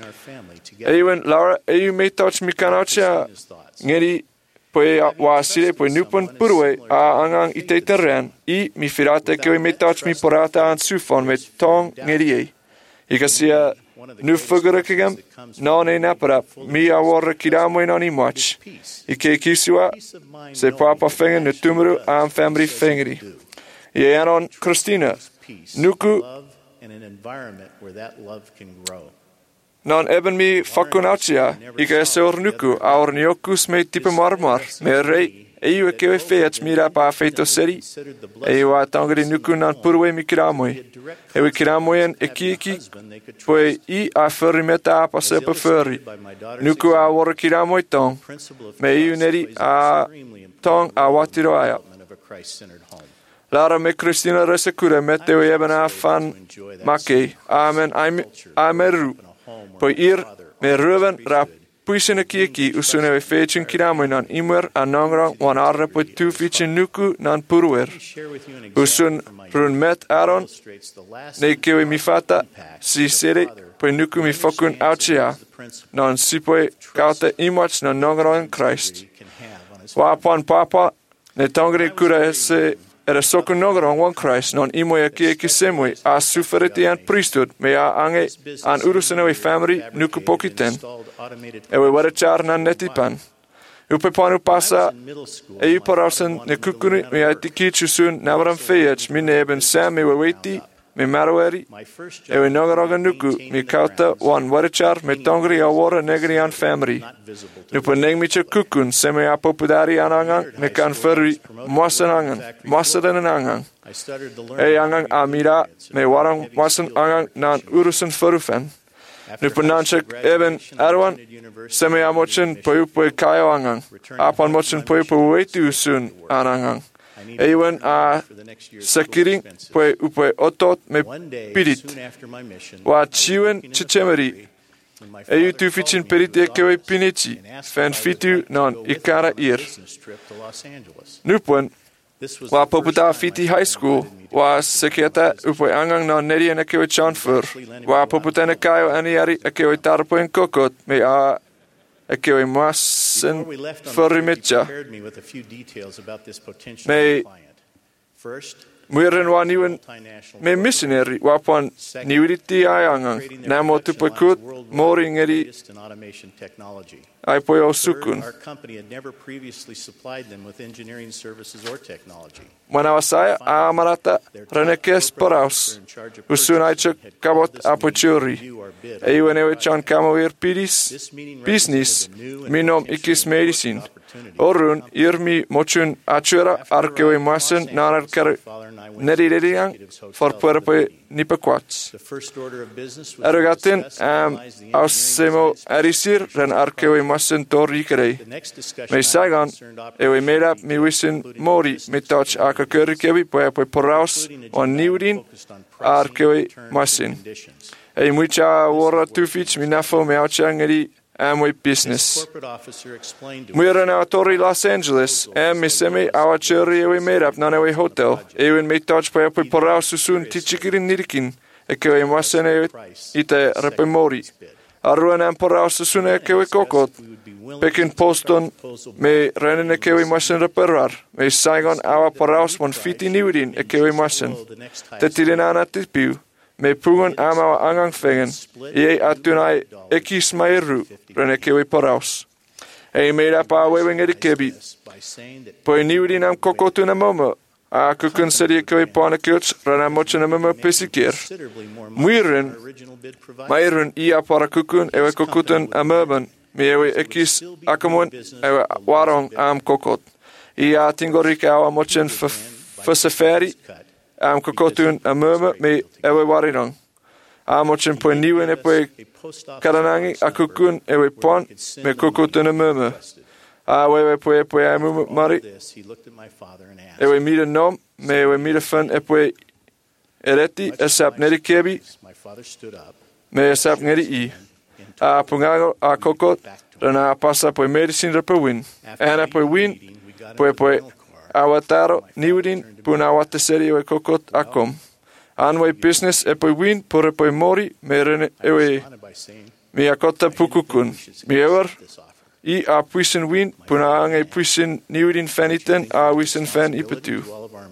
Ewen Laura, eu metoch mikanocha, ngeri, Poe wa sire poe nupon purwe a angang i te terren I mi firate ke me touch mi porata an sufon met tong ngerie. I ka sia nu fugure kegam no ne napara mi a war kiramo in ani much. I ke kisua se papa finger ne tumuru am family fingeri. I anon Christina nuku in an environment where that love can grow. Non eben mi fakunachia, ika esor nuku, aur niokus me tipe marmar, me rei, eiu e kewe feats mira pa feito seri, eiu a tangri nuku nan purwe mi kiramoi. Ewe kiramoien e kieki, poe I a furri meta apa sepa furri. Nuku a wara kiramoi tong, me eiu neri a tong a watiro aya. Lara me Christina resecura meteo eben a fan make, amen, ameru. Poi ir me ruven ra puisene kieki usune we fechin kiramo nan imwer anangrang wan arre po tu fichin nuku nan purwer. Usun run met aron ne kewe mi fata si sere po nuku mi fokun auchia non sipoe kaute imwach nan nangrang Christ. Wa pon papa ne tangre kura se era sokun nangrang wan Christ non imoe kieki semwe a suferiti an priesthood me a ange an urusene we family nuku pokiten. Ewe warechar nan netipan. Upe panu pasa e u porausen ne kukuni me a tikichu sun nabram feyach mi neben sam me weti me marweri. Ewe nangrang nuku mi kauta wan warechar me tangri a wara negri an family. Nupe neng mi che kukun seme a popudari an angang ne kan furri moasen angang, moasen an angang. E angang a mira me warang moasen angang nan urusen furufen. Nupe nanchek eben arwan seme a mochen poiupoe kayo angang. Apan mochen poiupoe wetu sun an angang. Ewen a sakiring poe upoe otot me pirit. Wa chiwen chichemeri. Eu tu fichin perite kewe pinichi, fan fitu non ikara ir. Nupon, wa poputa fiti high school, wa seketa upoe angang non neri en kewe chanfur, wa poputa ne kayo aniari a kewe tarpo en kokot, me a a kewe masen furrimitja. Me muiren wa niwen me missionary wa pon niwiti ayangang namo tupakut moringeri ai poyo sukun. Our company had never previously supplied them with engineering services or technology. Manawasaya amarata renekes poraus usunai chuk kabot apochuri eiwenewe chan kamawir pidis business minom ikis medicine orun irmi mochun achura arkewe masen nanar kar nerireriang for puerpe nipequats erogatin am ausemo arisir ren arkewe masen torikere me sagan ewe made up mi wisin mori me touch aka kurikewi poe poraus on niudin arkewe masin e mucha wora tufich minafo me achangeri Amway business. We're in our Torrey, Los Angeles, and me semi our cherry we made up Nanawe Hotel. Even me touch by a porao susun tichikirin nirikin, a kewe masene ite repemori. Aruan and porao susun a kewe kokot. Pekin poston me renin a kewe masen reparar. Me Saigon our poraos one fiti niwidin a kewe masen. Tetirinana tipu. me pungan ama angang fengen, ie atunai ekis mairu, rene kewe paraus. E made up our way ngeri kebi. Poi niwdi nam kokotu na momo, a kukun seri kewe pana kuts, rana mocha na momo pisikir. Muirin, mairun ia para kukun, ewe kokutun a merban, me ewe ekis akamon, ewe warong am kokot. Ia tingorika awa mochin fasafari, am kokotun a murmur me ewe warirong. A mochin poi niwen e poi karanangi a kukun ewe pon me kokotun a murmur. A wewe poi e poi a murmur mari. Ewe mida nom me ewe mida fan e poi ereti e sap neri kebi me e sap ngeri i. A pungago a kokot rana pasa poi medicine ra poi win. Ana poi win poi poi awataro niwdin puna wataseri ewe kokot akom. Anway business e poi win pore poi mori me rene ewe mi akota pukukun. Mi ewer i a puisin win puna ange puisin niwdin faniten a wisen fan ipetu.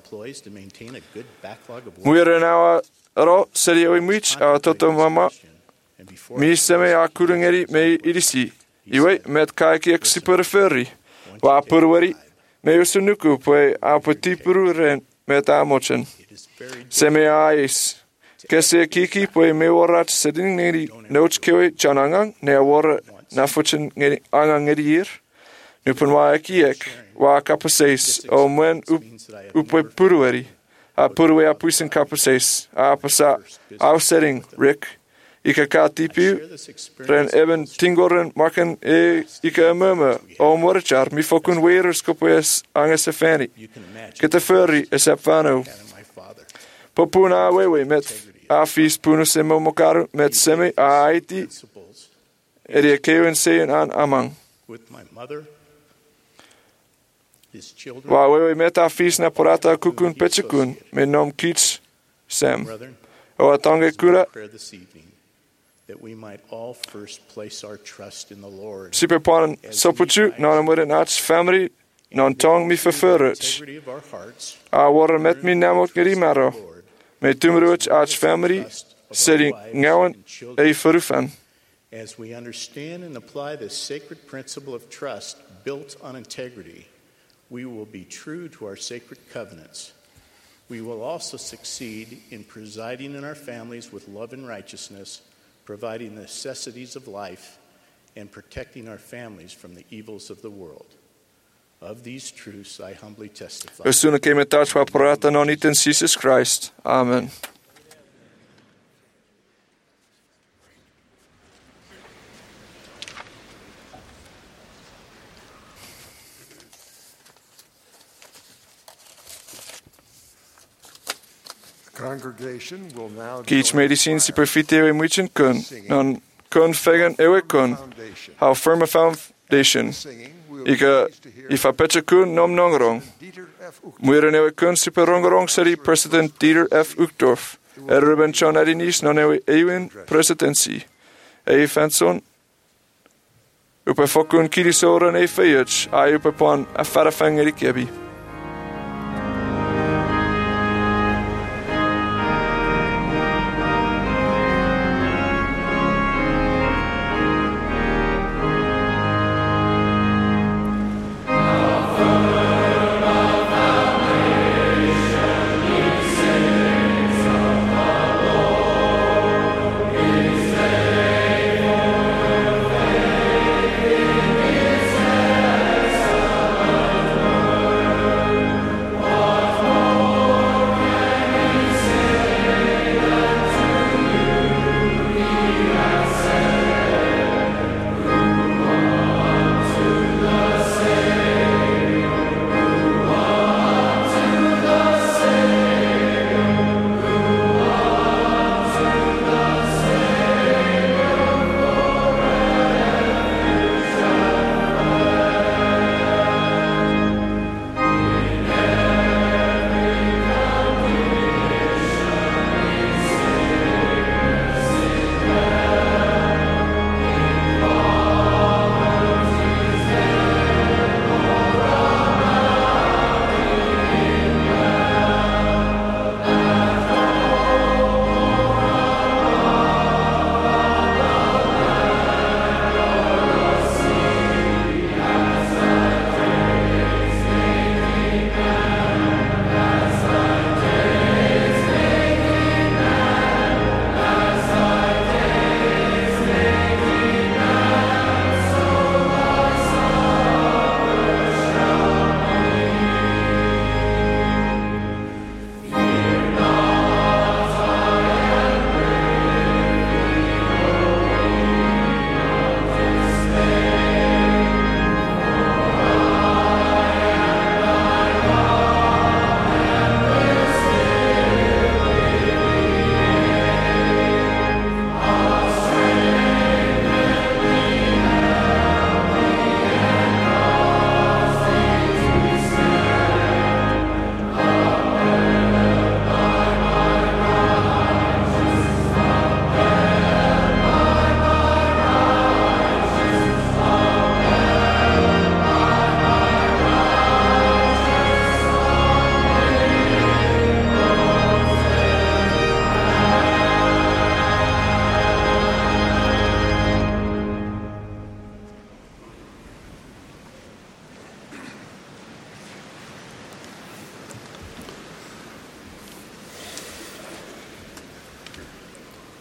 Muire nawa ro seri ewe mwich a toto mama mi seme a kurungeri me irisi. Iwe met kaiki ek siperiferi. Wa purwari me usunuku poi a potipuru ren met amochen. Seme a is. Kese kiki poi me warat seding neri noach kewe chanangang ne awara nafuchen ngeri angang ngeri hier. Nupun wa eki ek wa kapaseis o mwen upoi purueri. A puruwe a puisin kapaseis. A pasa au setting Rick. Ika ka tipu, ren eben tingoren maken e ika murmur o morachar mi fokun weers kopoes anges efani. Kita furry is apfano. Popuna wewe met afis punus emo mokaru met semi a aiti eria kewen seyen an amang. Wa wewe met afis na porata kukun pechikun me nom kits sem. O atange kura that we might all first place our trust in the Lord. Superpon sopuchu non amore nats family non tong mi verfurrich. A wore met mi namot gerimaro. Me tumruch arch family setting ngawan e verufan. As we understand and apply this sacred principle of trust built on integrity, we will be true to our sacred covenants. We will also succeed in presiding in our families with love and righteousness, providing the necessities of life, and protecting our families from the evils of the world. Of these truths I humbly testify. Usuna ke metach wa porata non in Jesus Christ. Amen. Congregation will now Kiech medicine si perfite ewe mwichen kun, non kun fegen ewe kun, how firm a foundation, ika ifa pecha kun nom nongrong, muiren ewe kun super rongrong seri President Dieter F. Uchtdorf, er ruben chon adinis non ewe ewin presidency, e fanson, upe fokun kirisoren e feyuch, a upe pon a farafang erikebi.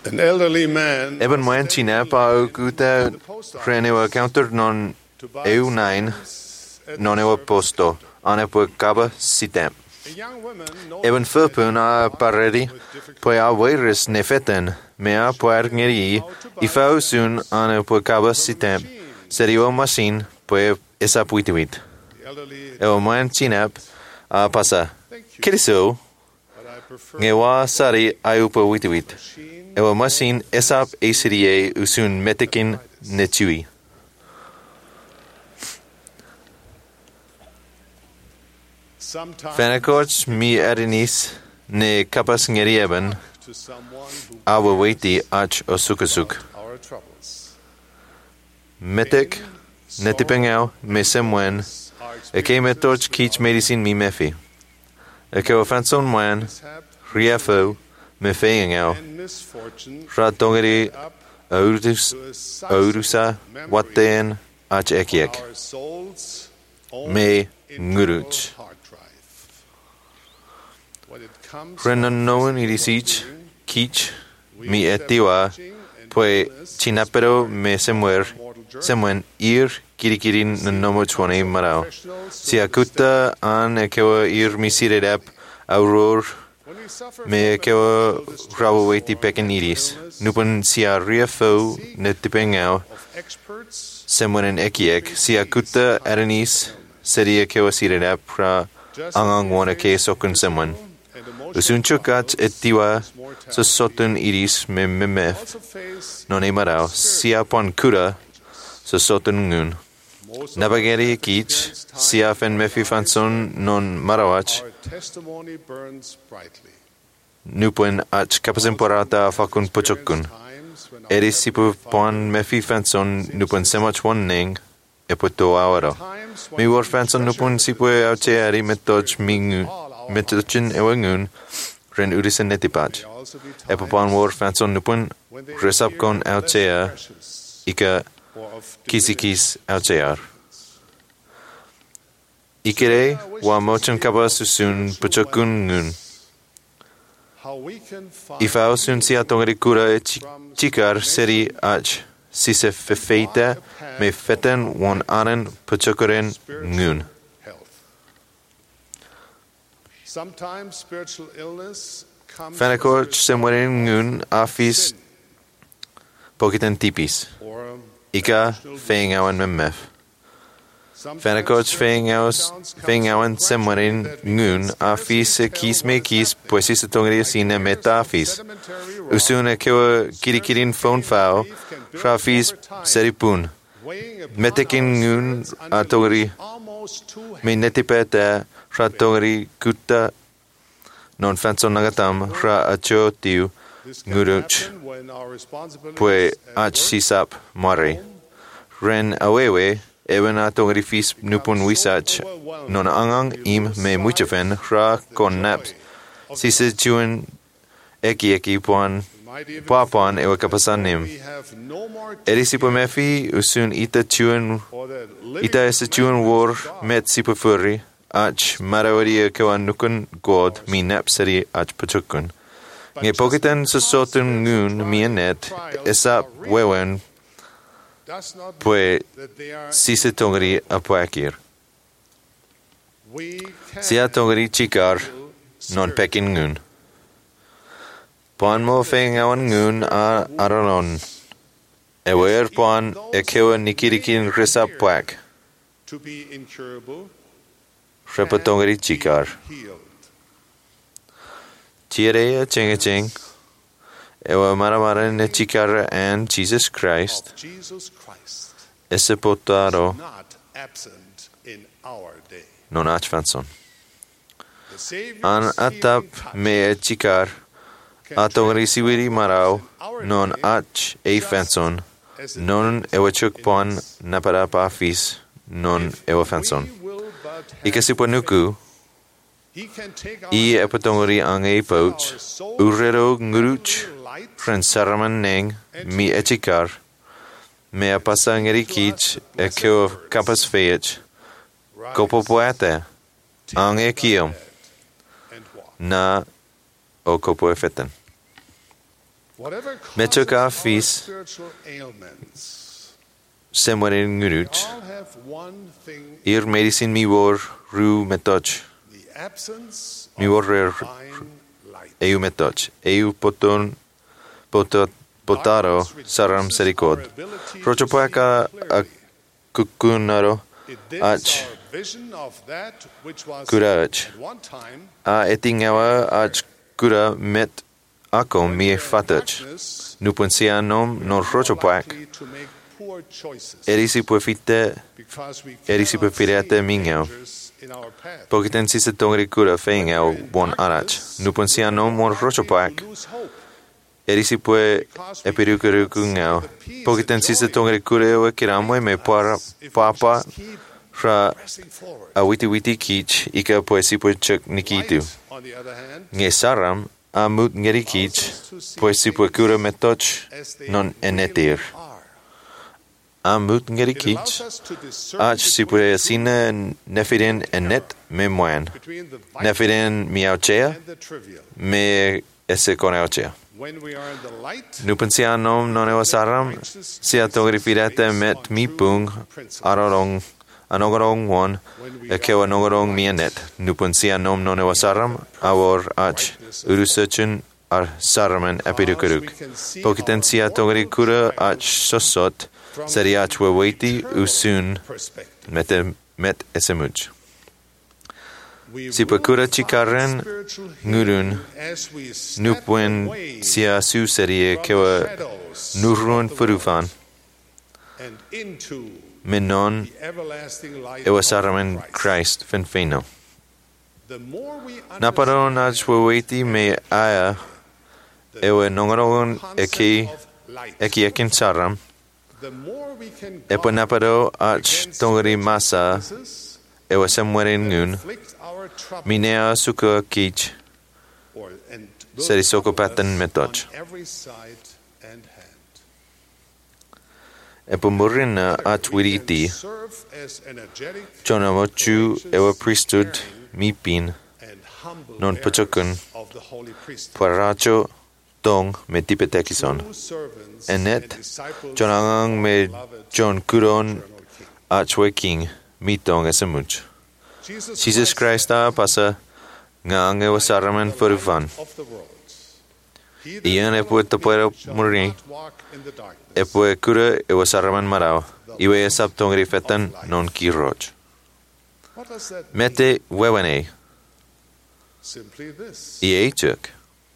An elderly man Eben moen China pa o guta renewa counter non eu nine non eu posto ane po kaba sitem. a young woman no Eben furpun a paredi po a virus nefeten mea po erngeri I fau sun ane po kaba sitem serio machine po esa puituit. elderly, Ewa moen China a pasa. Kiriso but I prefer ngewa sari ayu po wituit. machine. Ewa machine esap A C D A usun metikin netui. Sometimes Fenakoch mi erinis ne kapas ngerieben to someone who awa waiti ach o sukasuk. our troubles. Metek netipengau me semwen e ke me torch kich medicine mi mefi. E ke ofanson mwen riafo me feingau And misfortune ra tongeri up aurus to a such aurusa waten ach ekiek our souls own me internal nguruch. hard drive. When it comes Renan noen irisich kich mi etiwa Pue chinapero me semwer semwen ir kirikirin nomo chwani marao. Si akuta an e kewa ir mi sirerap auror when we suffer me kewa rawaweti pekin iris. Nupan si a riafo ne tipengao of experts semwen en ekiek. Si akuta aranis seria kewa sirerap ra angang wana ke sokun semwen. and emotional Usunchukat etiwa sa sotun iris me memef. also face Non e marao, sia pon kura sa sotun ngun. most of Navageri kich, sia fen mefi fanson non marawach, our testimony burns brightly. nupuen ach kapasimporata fakun puchokun. Times when our Eris sipu pon mefi fanson nupuen semach one ning, e puto awaro. times when Mi war fanson nupuen sipu e auche ari metoj mingu, metochin ewangun, ren urisen netipach. also be E papon war fanson nupuen resap kon auchea, precious ika or of kisikis auchear. Ikere wa mochen kaba susun puchokun ngun. how we can find Ifao sun si atongeri kura e chi- chikar seri ach. Si se fefeita me feten won aren puchokoren ngun. health. Sometimes spiritual illness comes Fenakor as a semweren ngun afis pokiten tipis. or Ika feingawan memef. sometimes Fenakor feingawas feingawan semweren ngun afis kis me kis puesis atongeri sine meta afis. sedimentary rock Usune kewa kirikirin phone fao, rafis seripun. weighing upon Metekin our ngun spirits until atogeri it's almost too heavy. me netipeta ratogeri kuta non fanson nagatam ra acho tiu This can nguruch happen when our responsibilities pue at ach work, sisap mare. Ren awewe even atogeri fis nupun wisach non angang im me muchafen ra kon naps. Sise chuen eki eki puan might even papan ewa kapasanim. we have no more Eri sipo mefi usun ita chuen or that living ita esa chuen war met sipo furri ach marawari kawan nukun god mi nap seri ach pachukun. Nge pokitan sa sotun ngun mi anet esa wewen does not pue that they are sise tongri apuakir. we can Sia tongri chikar non pekin ngun. Pon mo feng awan ngun a aralon. Ewer pon e kewa nikirikin risap puak. to be incurable Repa tongri chikar. healed. Chierea chingaching. Ewa maramara ne chikara and Jesus Christ. Of Jesus Christ Ese potaro not absent in our day. non achfanson. The Savior's An atap healing touch me e chikar. can Atongri siwiri marau. our Non day ach e fanson. as it Non ewa chuk pon naparapafis. Non ewa fanson. we will but have Ikasipanuku. He can take our I epatongri ang e poach. Urero nguruch. light Fransaraman neng. Mi e chikar. Me a pasangeri kich. E keo kapas feich. Kopo poate. Ang e kiom. and walk. Na o kopo e feten. Whatever Me causes toca our fis spiritual ailments, semwarin nguruch. all have one thing: Ir medicin mi vor ru metoch. the absence Mi of vorrer divine light. eu metoch. Eu poton potot potaro saram serikod. Rochopoaka a kukunaro It dims ach our vision of that which was kurach. at one time A etingawa ach kura met ako mi fatach. darkness, Nupunsia nom non rochopoak. likely to make poor choices Erisi puefite because we erisi cannot puefirete see mingau. dangers in our path. Pokiten si se tongri kura feingau bon arach. Nupunsia nom mon rochopoak. We lose hope Erisi pue epirukurukungau. Pokiten si se tongri kura ewa kiramwe me para papa keep ra pressing forward. a witi witi kich ika pue si pue chuk nikitu. Light, on the other hand, Nge saram a mut ngeri kich pue si pue kura metoch as they non really enetir. are. A mut ngeri It allows kich us to discern ach si pue between asina nefirin enet me moan. between the vital Nefirin miauchea and the trivial. me ese coneochea. When we are in the light, Nupensia nom non ewa saram sia tongri firete met mi pung arorong anogorong won e kewa nogorong mianet. Nupensia nom non ewa saram awor ach urusachun ar saramen epidukuruk. Pokitensia tongri kura ach sosot seri ach waweti usun perspective. met met esemuch. We Si will pakura find chikaren spiritual ngurun healing as we step nupuen away sia su serie from kewa the shadows nurun of the world furufan and into menon the everlasting light ewa of saramen Christ. Christ fenfeno. The more we Naparo understand nach waweti me aya the ewa nongarogon concept eki of light, eki ekin saram the more we can epo guard naparo ach against tongri masa weaknesses ewa semweren that ngun afflict our trouble, minea suka kich or- and will seri soko trouble us paten metoch. on every side and hand. epo murina ach We can wiriti serve as energetic chonamochu ewa priesthood mipin and humble non heirs pachokun of the holy priesthood. paracho tong me tipetekison. True servants Enet, and disciples Jonangang of me our beloved John Kuron eternal King. achwe king mitong esemuch. Jesus Jesus Christ a pasa ngang ewa saramen furufan. of the world. He that Ian epue followeth tapuero me shall muri not walk in the darkness, epue kura ewa saramen marao. Iwe esap tongri fetan non kiroj. What does that mean? Mete wewene Simply this. i chuk.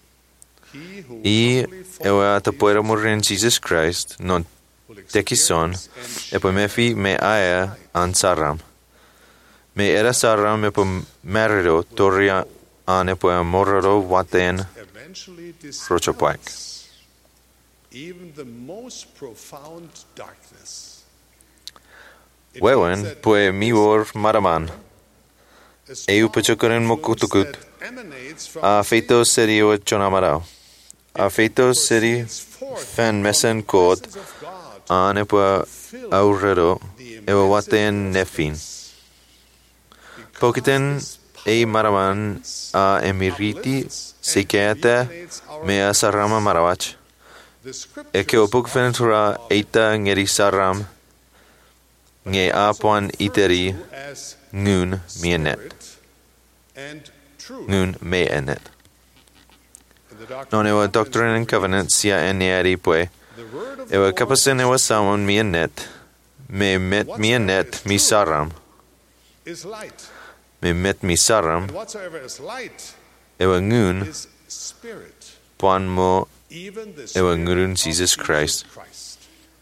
He who I humbly ewa follows tapuero Jesus muri Jesus Christ non will tekison experience and epo mefi me aya an saram. Me era saram epo meriro toria an epo mororo waten eventually Rochopoak. dispels even the most profound darkness. It Wewen means that pue miwor maraman. a Eu strong pechokoren influence mokutukut. that emanates from A feito seri o chonamarao. A feito seri proceeds forth fen from mesen the kod presence of God an epo fill aurero the ewa immense waten nefin. darkness. Because Pokiten this e power maraman a emiriti uplifts and sikete illuminates our me a sarama marawach. The E scriptures ke opuk fentura often eita ngeri saram nge apuan iteri as ngun mienet. spirit and truth. Ngun me enet. In the doctrine Non and ewa Covenants, doctrine and covenant sia enieri pue. the word of the Ewa Lord kapasen ewa samon mienet. Me met mienet mi saram. is light, Me met mi saram. and whatsoever is light Ewa ngun is spirit, puan mo even the ewa spirit ngurun of Jesus Christ. Christ.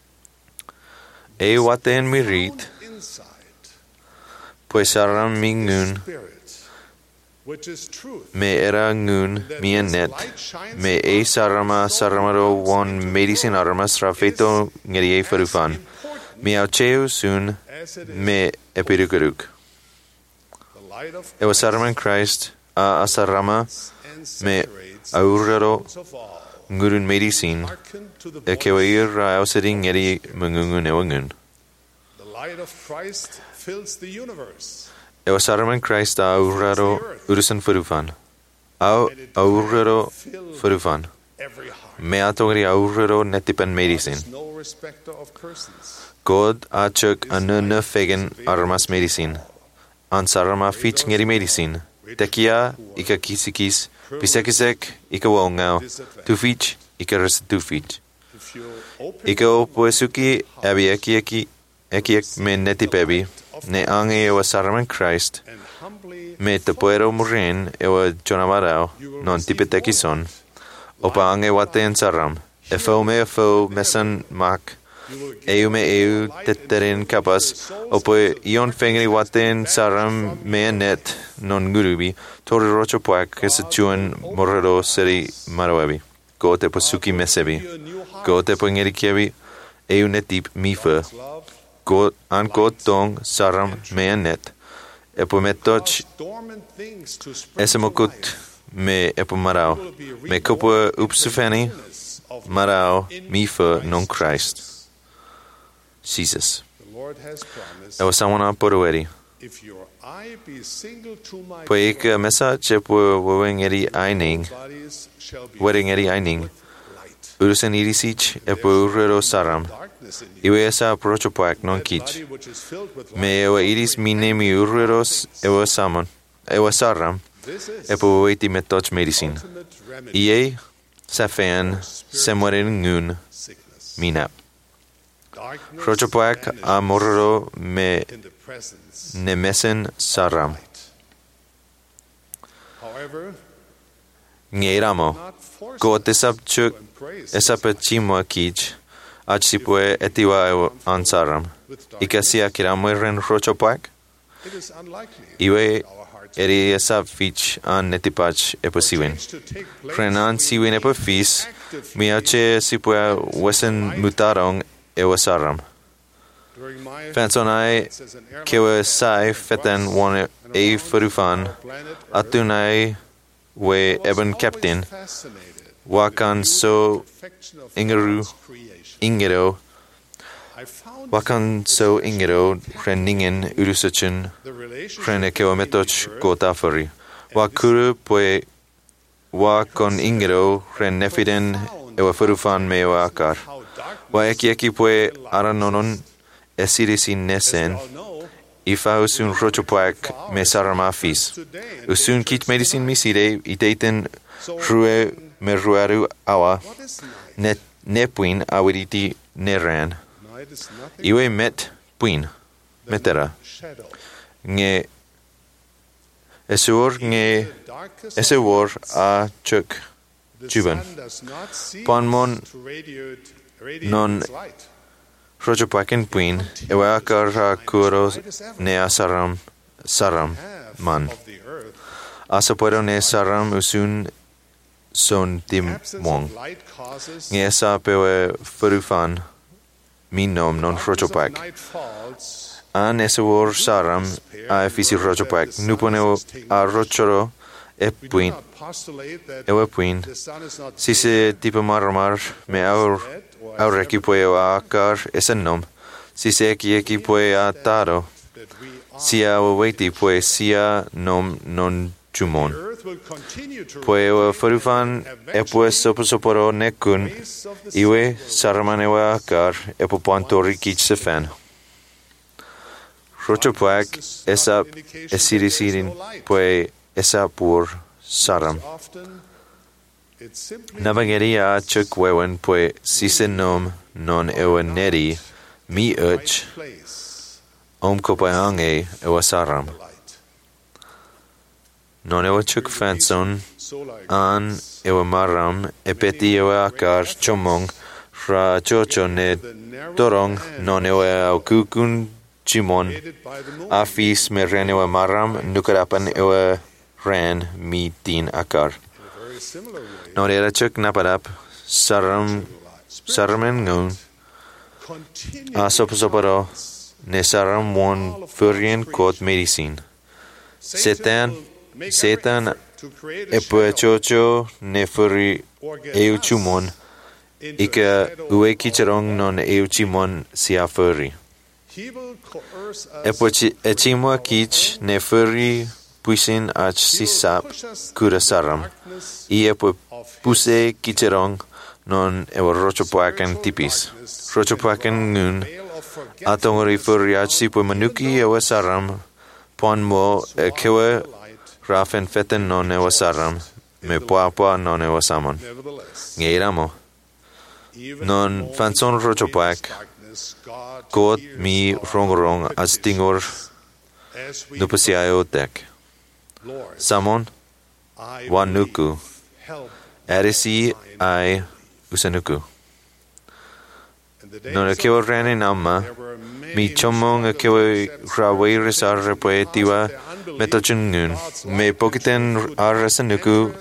E waten mi rit. Found inside Pue saram mi is ngun. spirit, which is truth. Me era ngun mienet. Me e sarama saramaro won medicine aramas rafeto ngeri e farufan. Mi aucheu sun As it is me epirukuruk. the light of Ewa saraman Christ a asarama and me separates aurero the of all. ngurun medicine Hearken to the e voice. kewair ra auseri ngeri mungungun ewa ngun. The light of Christ fills the universe. Ewa saraman Christ a aurero urusan farufan. Au aurero farufan. every heart. me atogri aurero netipen medicine. Is no respecter of persons. God achuk anunna fegen armas medicine. Ansarama fich ngeri medicine. Tekia ika kisikis, pisekisek ika wongau, tufich ika res tufich. If you open Ika opoesuki abi eki eki eki ek me netipebi, ne ange ewa saraman Christ, and humbly me te puero murin ewa jonamarao, non tipetekison, opa ange wate en saram, efo me efo mesan mak, eu me eu teterin kapas, opo ion fengri wate en saram me net, non gurubi, tori rocho puak kesechuan morero seri marawebi, go te posuki mesebi, go te poingeri kiebi, eu netip mifa, go an go tong saram me net, epo metoch dormant things to spring to esemokut life. me epo marao, me kopo upsufeni marao mifa non Christ. Jesus. The Lord has promised, Ewa samana porueri. if your eye be single to my Po ik mesa chepo wewengeri aining, bodies shall be wering eri aining, light. urusen irisich epo urero saram, Darkness in you. iwe esa aprocho poak non That kich. body which is filled with Me light. ewa iris mine mi ureros ewa samon, ewa saram, This is epo weiti metoch medicine. ultimate remedy Ie safen semorin ngun sickness. minap. Darkness Rocho poak vanishes amorro me in the presence nemesen saram. light. However, Ngeiramo, not force go us tesap to chuk embrace esap chimo kich, ach sipue etiwa ewa ansaram. with darkness. Ikasia kiramueren rocho poak, It is unlikely iwe that our hearts eri esap fich an netipach epo siwin. change to take place Renan siwin epo fis, miache sipue wesen mutarong ewa saram. during my Fansonai as an airline kewe sai fetan wane e furufan, planet atunai we eben captain, fascinated wakan so perfection of ingeru God's creation. ingero, I found wakan so ingero reningen urusachun, the relationship rene kewa between metoch the earth gotafari. Wakuru pue wakon ingero ren nefiden ewa furufan me ewa akar. how darkness, Wa eki eki pue aranonon esirisin nesen, all know, ifa usun rochopuak me saramafis. today Usun kit medicine miside iteiten rue me ruaru awa what is night? ne nepuin awiriti neran. Night is nothing Iwe met puin metera shadow. nge esur nge The darkest esewor a chuk the juban. sun does not cease Panmon to radiate, radiate non its light. rochopuaken puin ewe akar ha kuros ne asaram saram Half man. of the earth. Asa puedo ne saram usun son dim Absence wong. of light causes Nge sa pewe furufan min nom non darkness of rochopuak. night falls. An esewor saram a efisi rochopuak. Nuponeo a rochoro e We do puin not postulate that ewe puin. the sun is not Si se tipo marmar me aur aur eki pue a akar esen nom. Si se eki eki pue a taro. that we are. Sia weti pue sia nom non chumon. The earth will continue to Pue ewe furufan e pue sopo soporo nekun. race of the Iwe saraman ewe akar e po pantori kich se fan. Rochopuak esa esirisirin pue esa pur saram. often it's simply Nabangeria chuk wewen pue sisen nom non ewe neri mi uch place om kopayange ewe saram. light. Non ewe chuk fanson So like an ewe maram epeti ewe akar chomong ra chocho ne torong non ewe au kukun chimon created by the moon. afis me ren ewe maram nukarapan ewe ran mi tin akar. In a very similar way, Non era chuk napadap saram saramen ngun continue asopsoparo ne saram won furien kot medicine. Satan make Satan every effort to create a epo shadow chocho ne furi or get eu us chumon into ika a shadow ue of kicherong non eu chimon sia furi. He will coerce us Epo chi echimo kich ne furi puisin ach sisap kura saram. Ia po puse kicherong non ewa rochopuakan tipis. Rochopuakan ngun atongori furiach si po manuki ewa saram pon mo e kewa rafen feten non ewa saram me poa non ewa samon. Ngeiramo. Non fanson rochopuak God mi rongorong as tingor nupasiayo tek. Samon wanuku arisi ai usanuku. Non a kewa rane nama mi chomong a kewa rawai risar repoetiwa metachungun me pokiten arasanuku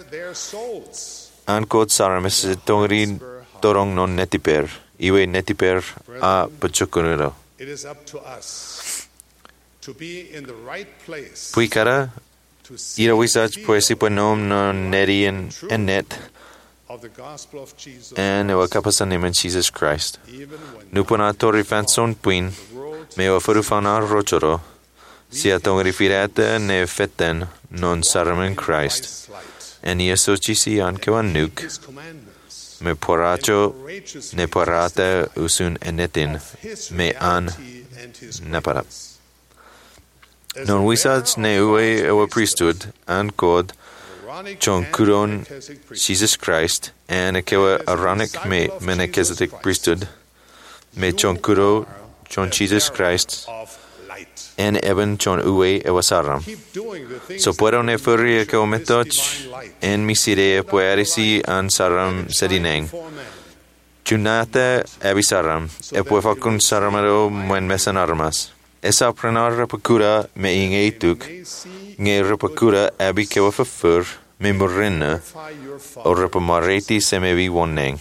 an kod saramis tongri torong non netiper iwe netiper a pachukunero. It is up to us to be in the right place Puikara ira wisach poesi ponom non neri en net of the gospel of Jesus. and ewa kapasanim in Jesus Christ. Even when Nupona tori fanson puin me o furufana rochoro sia tongri firata ne feten non saramen Christ en iesocisi an kewan nuk his commandments, me poracho ne porata usun enetin his me an reality and his napara. greatness. As Non a wisach bearer ne of ue Christ's ewa priesthood, priesthood an god Aaronic chon and kuron Melchizedek priesthood, Jesus Christ and a kewa Aaronic me Melchizedek priesthood me chon kuro chon Jesus Christ of light. en eben chon ue ewa saram. Keep doing the things So that puedo ne furia que show this ometoch divine light. en misire puerisi an saram sedineng. Before man, Junata abi saram e puefakun saramero muen mesan armas. Esa prenar repakura me inge tuk may see nge repakura abi kewa fafur me morinna by your o Father. repamareti semevi wonneng.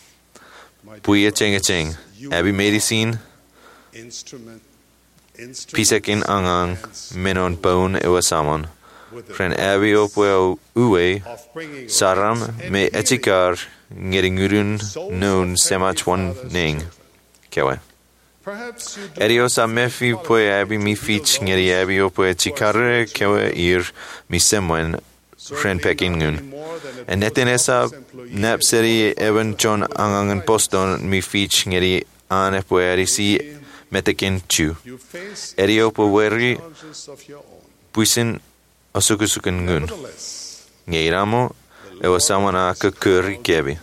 Puya cheng cheng abi medicine Instrument, instrument pisekin angang menon bone ewa samon. Ren abi o pueo ue of bringing saram me etikar ngeringurun non semach one ning kewe. Perhaps you do Erios a mefi poe abi mi fich ngeri abi o poe chikare kewe ir mi semwen ren pekin ngun. En netin esa nap seri even John angangan poston mi fich ngeri ane poe erisi metekin chu. you face Erio po weri challenges of your own. puisin osukusuken ngun. Nevertheless, Ngeiramo ewa samana ka kuri kebi.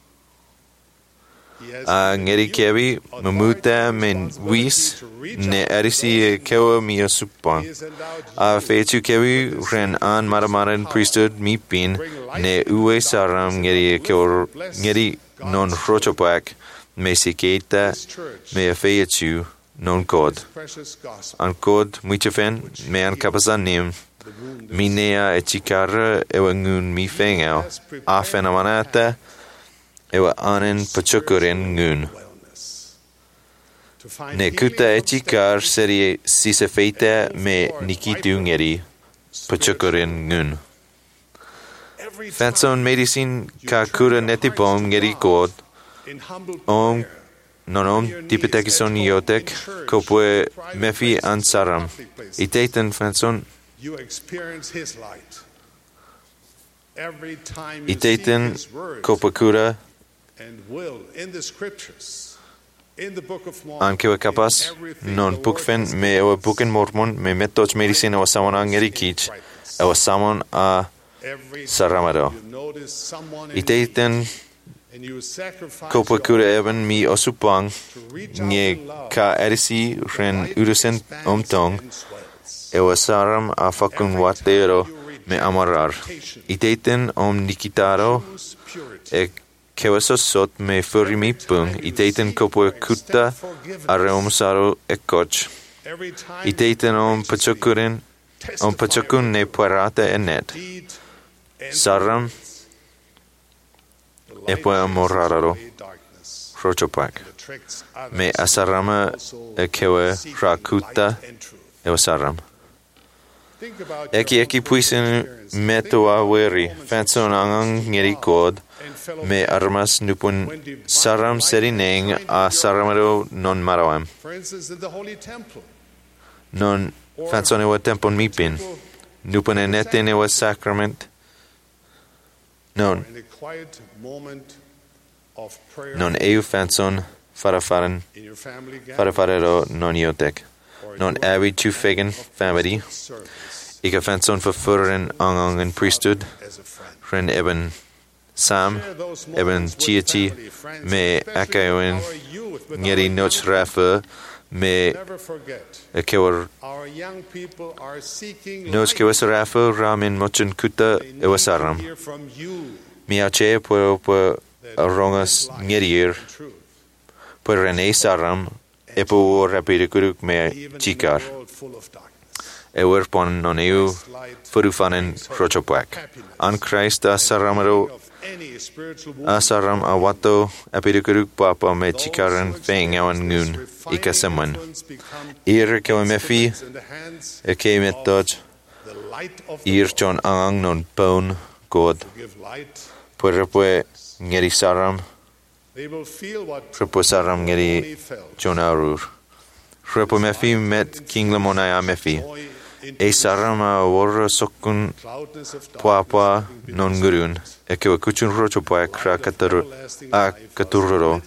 he has A given ngeri you kebi mamuta men wis ne arisi kewa mi supang. He has endowed you A fetu kewi ren an maramaran priesthood mi pin ne ue saram ngeri kewa ngeri non rochopak me siketa His church, me a fetu non god. precious gospel, An god muichefen me an kapasanim the wounded, minea e chikara ewa ngun mi fengau a fenamanata ewa anen pachukurin ngun. wellness. To find Ne healing kuta e from chikar stagnation, serie sisefeita me nikitu ngeri pachukurin ngun. every Fanson medicine ka kura netipom ngeri god in humble om prayer, nonom tipitekison iotek kopue mefi ansaram. Iteiten fanson you experience his light. Every time you iteiten see his word kopakura and will in the scriptures, in the book of Mormon, ankewa kapas in everything non the Lord pukfen has me ewa buken mormon me metoch medicine ewa samon a ngeri kich ewa samon a every saramado. you notice someone in need, Iteiten and you sacrifice kopakura your even mi osupang to reach out nge in love, ka erisi ren urusen omtong and swells. ewa saram a fakun watero me amarar. Iteiten om nikitaro Choose purity. e kewasosot me furimi pung iteiten kopue kuta a reomsaro e koch. Every time Iteiten om pachokurin om pachokun ne puerata e net. deed and Saram the e light poe chases amorararo away darkness, rochopak. and attracts others Me asarama also e kewe seeking rakuta light and truth. e saram. Think about Eki your eki own puisin experience. metoa weri fanson angang ngeri kod And fellow me armas nupun saram serineng a saramero non marawam. For instance, in the Holy Temple, Non fanson ewa tempon mipin. nupen netin ewa sacrament, non, In a quiet moment of prayer non eu fanson farafaren, in your family gathering farafarero non iotek, or non your avi chufegen family, service ika fanson verfuren angangen priesthood, as a friend. ren eben sam, Share those eben moments with chiachi, family, friends, me especially akaoen, our youth, with ngeri our noch young rafa, me Never forget, kewer our young people are seeking nos light. kewas rafa ramin mochen kuta They need ewasaram. to hear from you Mi ache po po that rongas light ngerir, and truth, po rene saram, epo rapide kuruk me even in a chikar, world full of darkness. ewer pon non eu furufanen rochopuak. An Christ asaramero Of any spiritual wound, asaram awato apide kuruk papa me chikaren feng awan ngun ikasemun. influence become Ir kewa mefi, in the hands e ke metod, the light of the ir Lord John ang non pon god, to give light. po repo ngeri saram, They will feel what repo saram ngeri Tony felt. John arur. Repo mefi met king lamonaya mefi. Joy in E sarama war sokun cloudness of puapa darkness, non gurun, e ke kuchun rocho poa kra katuru a katururo.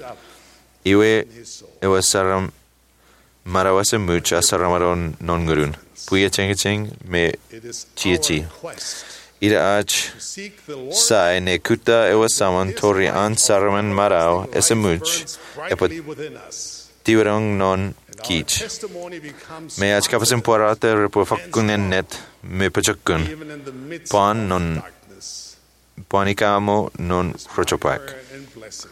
Iwe ewa saram marawase much a saramaron non gurun. Puya chengecheng me it is chiachi. our quest Ira ach to seek the Lord. sai ne kuta ewa saman tori an saraman marau ese much Burns e pa brightly within us. tiwerong non And our kich. testimony becomes Me ach kapasen porate repo fakunen net me pachakun. even in the midst Pan of non darkness. panikamo non rochopak. Prayer and blessing.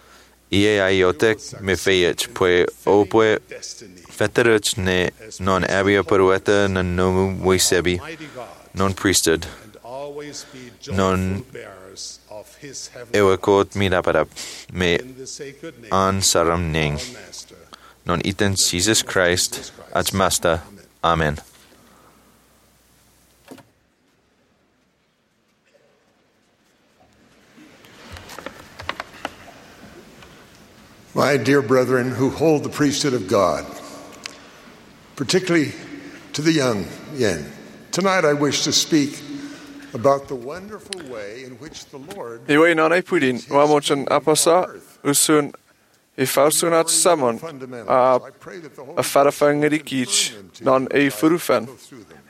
Ie aiotek me feiech pue opue Destiny. veteruch ne non abia perueta na nomu muisebi Mighty God. non priesthood And always be Non joyful bearers of His heavenly ewekot miraparap me in the sacred name an saram ning of our Master. non iten Jesus Christ ach Master. Amen. My dear brethren who hold the priesthood of God, particularly to the young yen, tonight I wish to speak about the wonderful way in which the Lord Iwe nanai pudin, wamochen apasa, usun, i fausunat samon, a I pray that the Holy a farafangeri kich, non e furufen. go through them.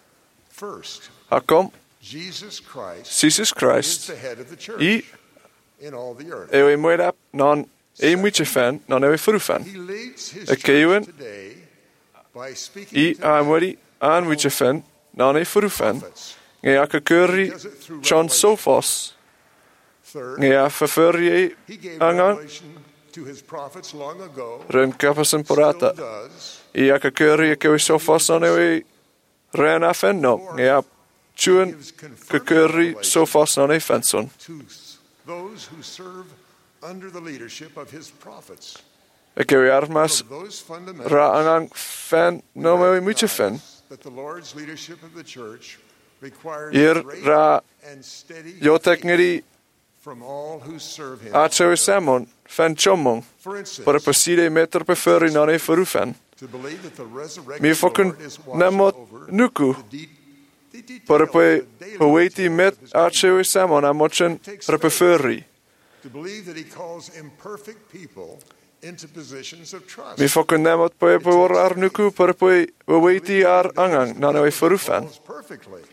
First, Hakom, Jesus Christ Jesus is Christ, the head of the church i in all the earth. ewe moedap, non e muichefen, non ewe furufen. He leads his A church keiwen, today by speaking I to amweri, an muichefen, non e furufen. prophets. Nge a kakuri, John Sophos, Third, nge a fafuri he gave angang, revelation to his prophets long ago, ren kapasen porata. still does, I a kakuri e kewe Sophos, non ewe ren a fenno, nge a chuen kakuri Sophos, non e fenson. to those who serve under the leadership of his prophets. E kewe armas, From those fundamentals, ra angang fen, no me muichefen. that the Lord's leadership of the church requires Ir great ra and steady jotek ngeri from all who serve him. acho e samon, fen chomong, For instance, por e pasire meter pe furri non e furufen. to believe that the resurrected Mi fokun Lord is watching namot over nuku, the de- the details por e of pe the daily poeti details met of his acho e samon a mochen re pe furri. to believe that he calls imperfect people into positions of trust. Mi fokun namot po e pe or ar nuku, por e pe poeti ar angang non e furufen. Calls perfectly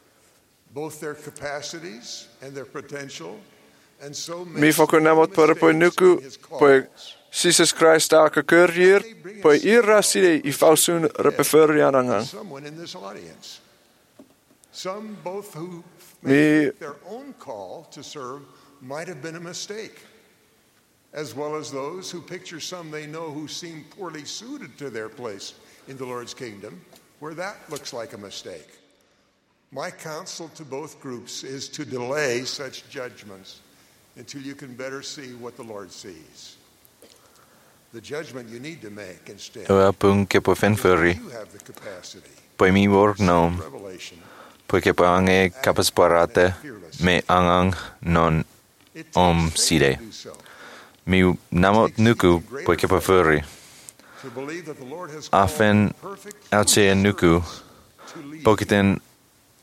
both their capacities and their potential, and so Mi makes fokun no namot por e pe mistakes nuku, in his po callings. Jesus Christ a kakurier, po ir rasire i fausun re pe furri an angang. Someone in this audience, some both who Mi- may think their own call to serve might have been a mistake, as well as those who picture some they know who seem poorly suited to their place in the Lord's kingdom, where that looks like a mistake. My counsel to both groups is to delay such judgments until you can better see what the Lord sees. The judgment you need to make instead, Ua pung ke po fen furri, you have the capacity, po mi wor nom, revelation. po ke po ange kapas porate me angang non It om takes faith side. to do so. Mi namot nuku po ke po furri. To believe that the Lord has Afen called perfect outse nuku, to lead pokiten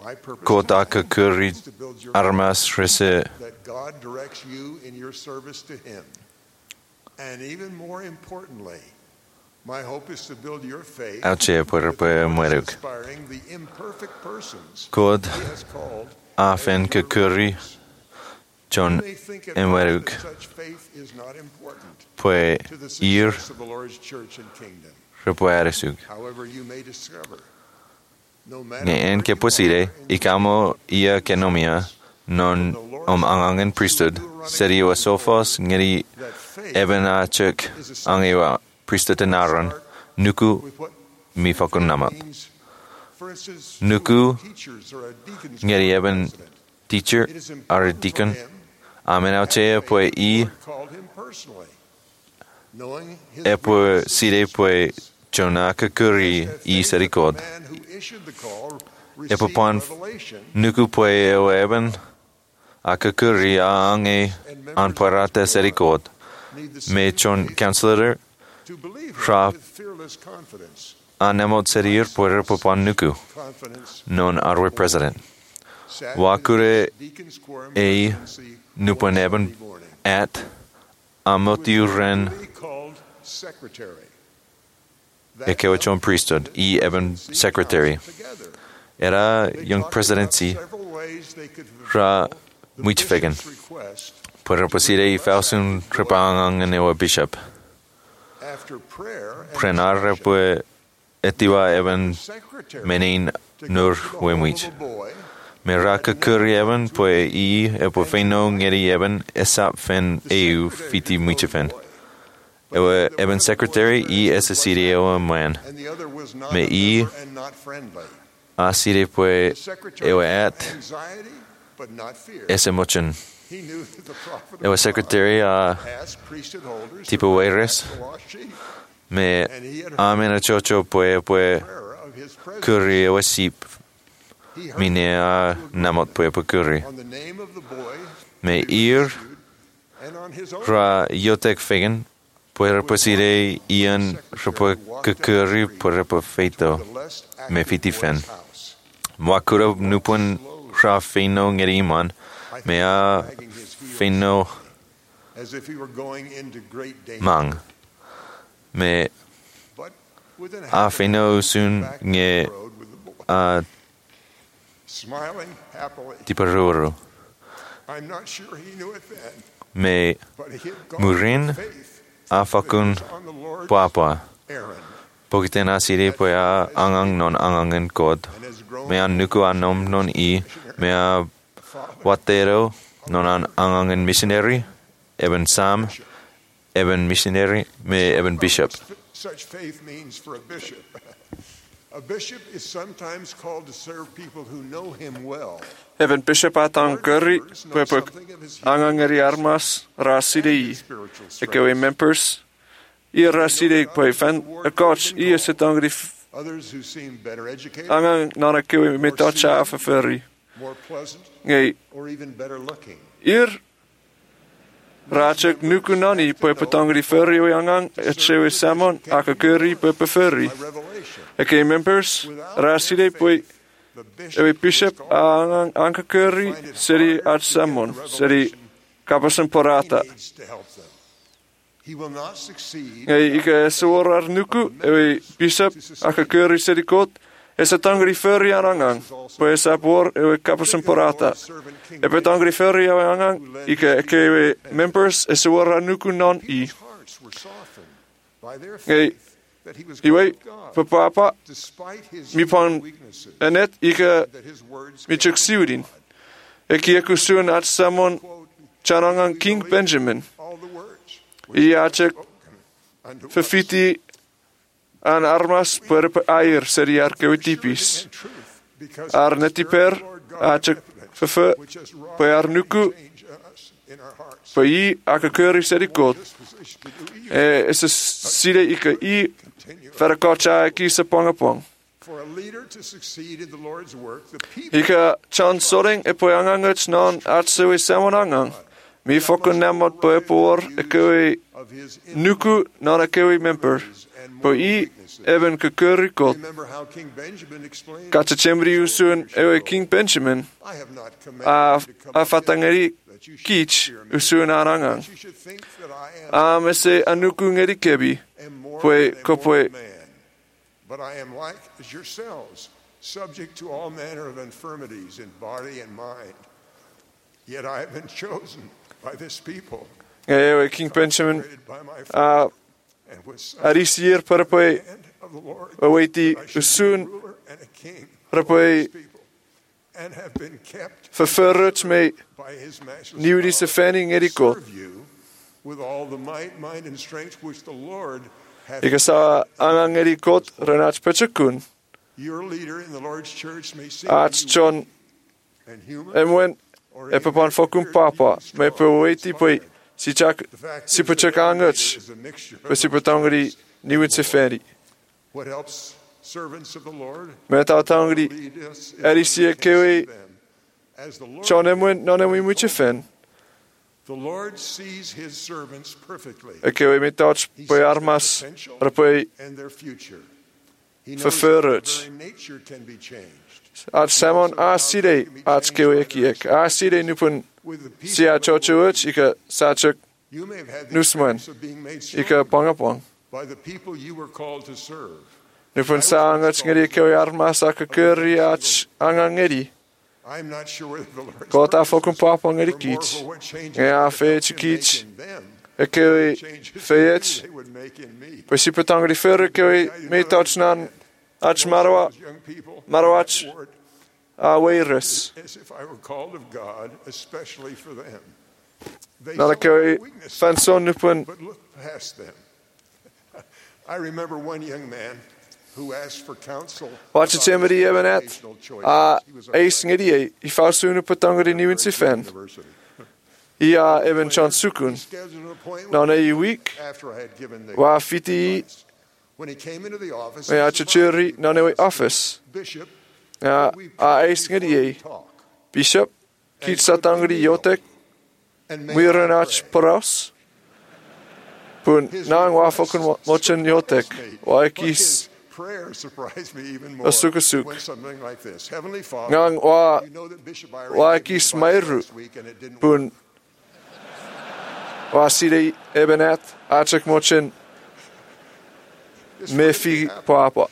My purpose Kod aka kuri is to build your armas rese that God directs you in your service to Him. And even more importantly, my hope is to build your faith auche por with pe the words mueruk. inspiring the imperfect persons Kod He has called afen ke kuri John You may think at Enweruk first that such faith is not important pue to the ir success of the Lord's church and kingdom. repueresug. However, you may discover, no matter Nge en where ke you posire are in the ikamo ia kenomia non om angangen priesthood serio sophos ngeri that faith even a chuk angewa priesthood en Aaron nuku with what mi fakun namat. means, for instance, Nuku to teachers or a deacon's ngeri even president. teacher It is or important for deacon him amen auche pue i Lord called him personally, knowing his e pue weaknesses sire pue Jonah ke kuri i serikod. man who issued the call E received popon revelation nuku pue o eben a ke kuri a ange an parate serikod. need the Me same chon faith counselor to believe Ra- him with fearless confidence. a nemod serir pue popon nuku Confidence. non arwe president. Sat Wakure in his deacon's quorum e presidency nupen one eben Sunday morning. at amotiuren He called secretary. e kewachon priesthood i eben secretary. Together. Era They young talked presidency about several ways they could ra fulfill the muitfegen. bishop's request. Pure posire i fausun repangang newa bishop. After prayer and Prenar discussion, pue etiwa eben the secretary menin to go nur to the home wemwich. of a boy Me raka kuri eben pue i e po feino ngeri eben esap fen eu fiti muitfen. Ewe eben secretary i esa sire o man. and the other was not Me a i member and not friendly. a sire pue The secretary ewe had at anxiety but not fear. ese mochen. He knew that the prophet of Ewe God secretary a asked priesthood holders tipo to weires. protect the lost sheep. Me And he had heard amen a chocho pue pue prayer of his president. kuri ewe sip. He heard Mine a namot pue pue kuri. on the name of the boy Me ir and on his own ra yotek fegen pue posire ian repo kuri pue repo feito. the less Me active fiti boy's fen. house. Wakura nupun ra feino ngeri iman. I think Me a dragging his heels feino as if he were going into great danger. mang. Me But within a half an feino hour, sun back to nge the road with the boy, a smiling happily. tiparuru. I'm not sure he knew it then, Me but he had gone Murin with faith a fakun that he was on the Lord's papa. errand Pokiten a sire pue a angang non angangen god. and has grown Me a nuku a nom non i. Me a father watero non an angangen missionary. Eben Sam. Eben missionary. Me eben bishop. such faith means for a bishop. A bishop is sometimes called to serve people who know him well. Even bishop atang kuri pue pue angangeri armas ra sire i. Spiritual E kewe strength. members i ra sire pue fan a coach i e se tangri Others who seem better educated, angang nana kewe me tacha afa ferri. more pleasant, Ngay or even better looking. ir Rachek nuku nani pue pue tangri ferri o angang e chewe samon aka kuri pue pue ferri. By revelation, E kewe members ra sire pue the Ewe bishop bishop angang anka kuri seri at samon seri kapasen porata. he needs to help them. He will not succeed Ngay ike suorar nuku ewe bishop aka kuri seri kot e se tangri ferri angang po e sapor ewe kapasen porata. E pe tangri ferri ewe angang ike eke ewe members e suorar nuku non i. hearts were softened by their Ngay faith that he was iwe God, papapa despite his mi pon weaknesses, enet ike that his words mi chuk siudin. E ki eku suun at samon chanangang King Benjamin. all the words I achek unto fifiti an armas per air seri ar kewe tipis. truth, because Ar netiper achek fefe which has wrought pe ar nuku change us in our hearts. pe i aka kuri seri kot. Disposition to do evil. E is a side ike i vera kocha ki se pongapong. For a leader to succeed in the Lord's work, the people Ika chan soring e po angangets non at sewe samon angang. Mi fokon namot po e por e kewe of his nuku non a kewe member. po i even kekurikot. Remember how King Benjamin explained, Kacha chembri usun ewe King Benjamin I have not a commanded you to come a fatangeri that you should kich fear me, usun arangang. that you should think that I am, A mese anuku ngeri kebi am more pwe than a ko pwe mortal man. But I am like as yourselves, subject to all manner of infirmities in body and mind. Yet I have been chosen by this people, ewe King Benjamin created by my a Father, and was such arisier para pwe hand of the Lord, awaiti that I should be a usun ruler and a king para over his pwe people, and have been kept verfurret me by his matchless niudi se power, fanning erikot. serve you with all the might, mind, and strength which the Lord hath Ika sa angang erikot renach pechakun Your leader in the Lord's church may seem ach to be John weak and human, emwen or e papan fokum papa me pe waiti pwe si chak The fact si is that pechak every leader angach is a mixture of pe si those petangri traits. niwit se feri. What helps servants of the Lord Me ta tangri lead us is eri si e obedience to kewe them. As the Lord John did, emwen non emwi muche fen. the Lord sees his servants perfectly, E kewe me tach He pwe sees their armas potential para pwe and their future. He knows Verfurret. that their very nature can be changed. ach samon a sire ach keweeki ek. A sire nupun With the peace si a of the Lord, chochuch ika sachak you may have had the Nusman. experience of being made ika strong pangapang. by the people you were called to serve. Nupun sa angach ngeri kewe armas a kakuri ach angang ngeri. I'm not sure whether the Lord's Ko ta purposes fokum papa ngeri were more kich. for what changes E a God fe can kich make in them e kewe than changes feit they would make in me. pe si petangri fere kewe me tach nan ach marwa Those young people Marwach. forward a weiris. as if I were called of God, especially for them. They Nara saw kewe my weakness, fanson nupun but look past them. I remember one young man who asked for counsel Watch about chemeri his even at educational choices. a He was a eis ngeri e I fausunu petangri niwin si fen. University. I a even chan He sukun. scheduled an appointment Na ne I week after I had given the wa fiti advice. When he came into the office, me a he chachuri na ne we office. Bishop, A we a pray eis before ngeri we e talk. bishop kich satangri yotek And may wiren I ach pray. paras. Pun nang wa fokun mochen yotek wa But ekis his prayer surprised me even more. A sukasuk. When something like this, Heavenly Father, ngang wa you know that Bishop Irie wa gave me ekis advice mairu last week and it didn't work. pun wa sire ebenet achek mochen This me really fi happened. papa.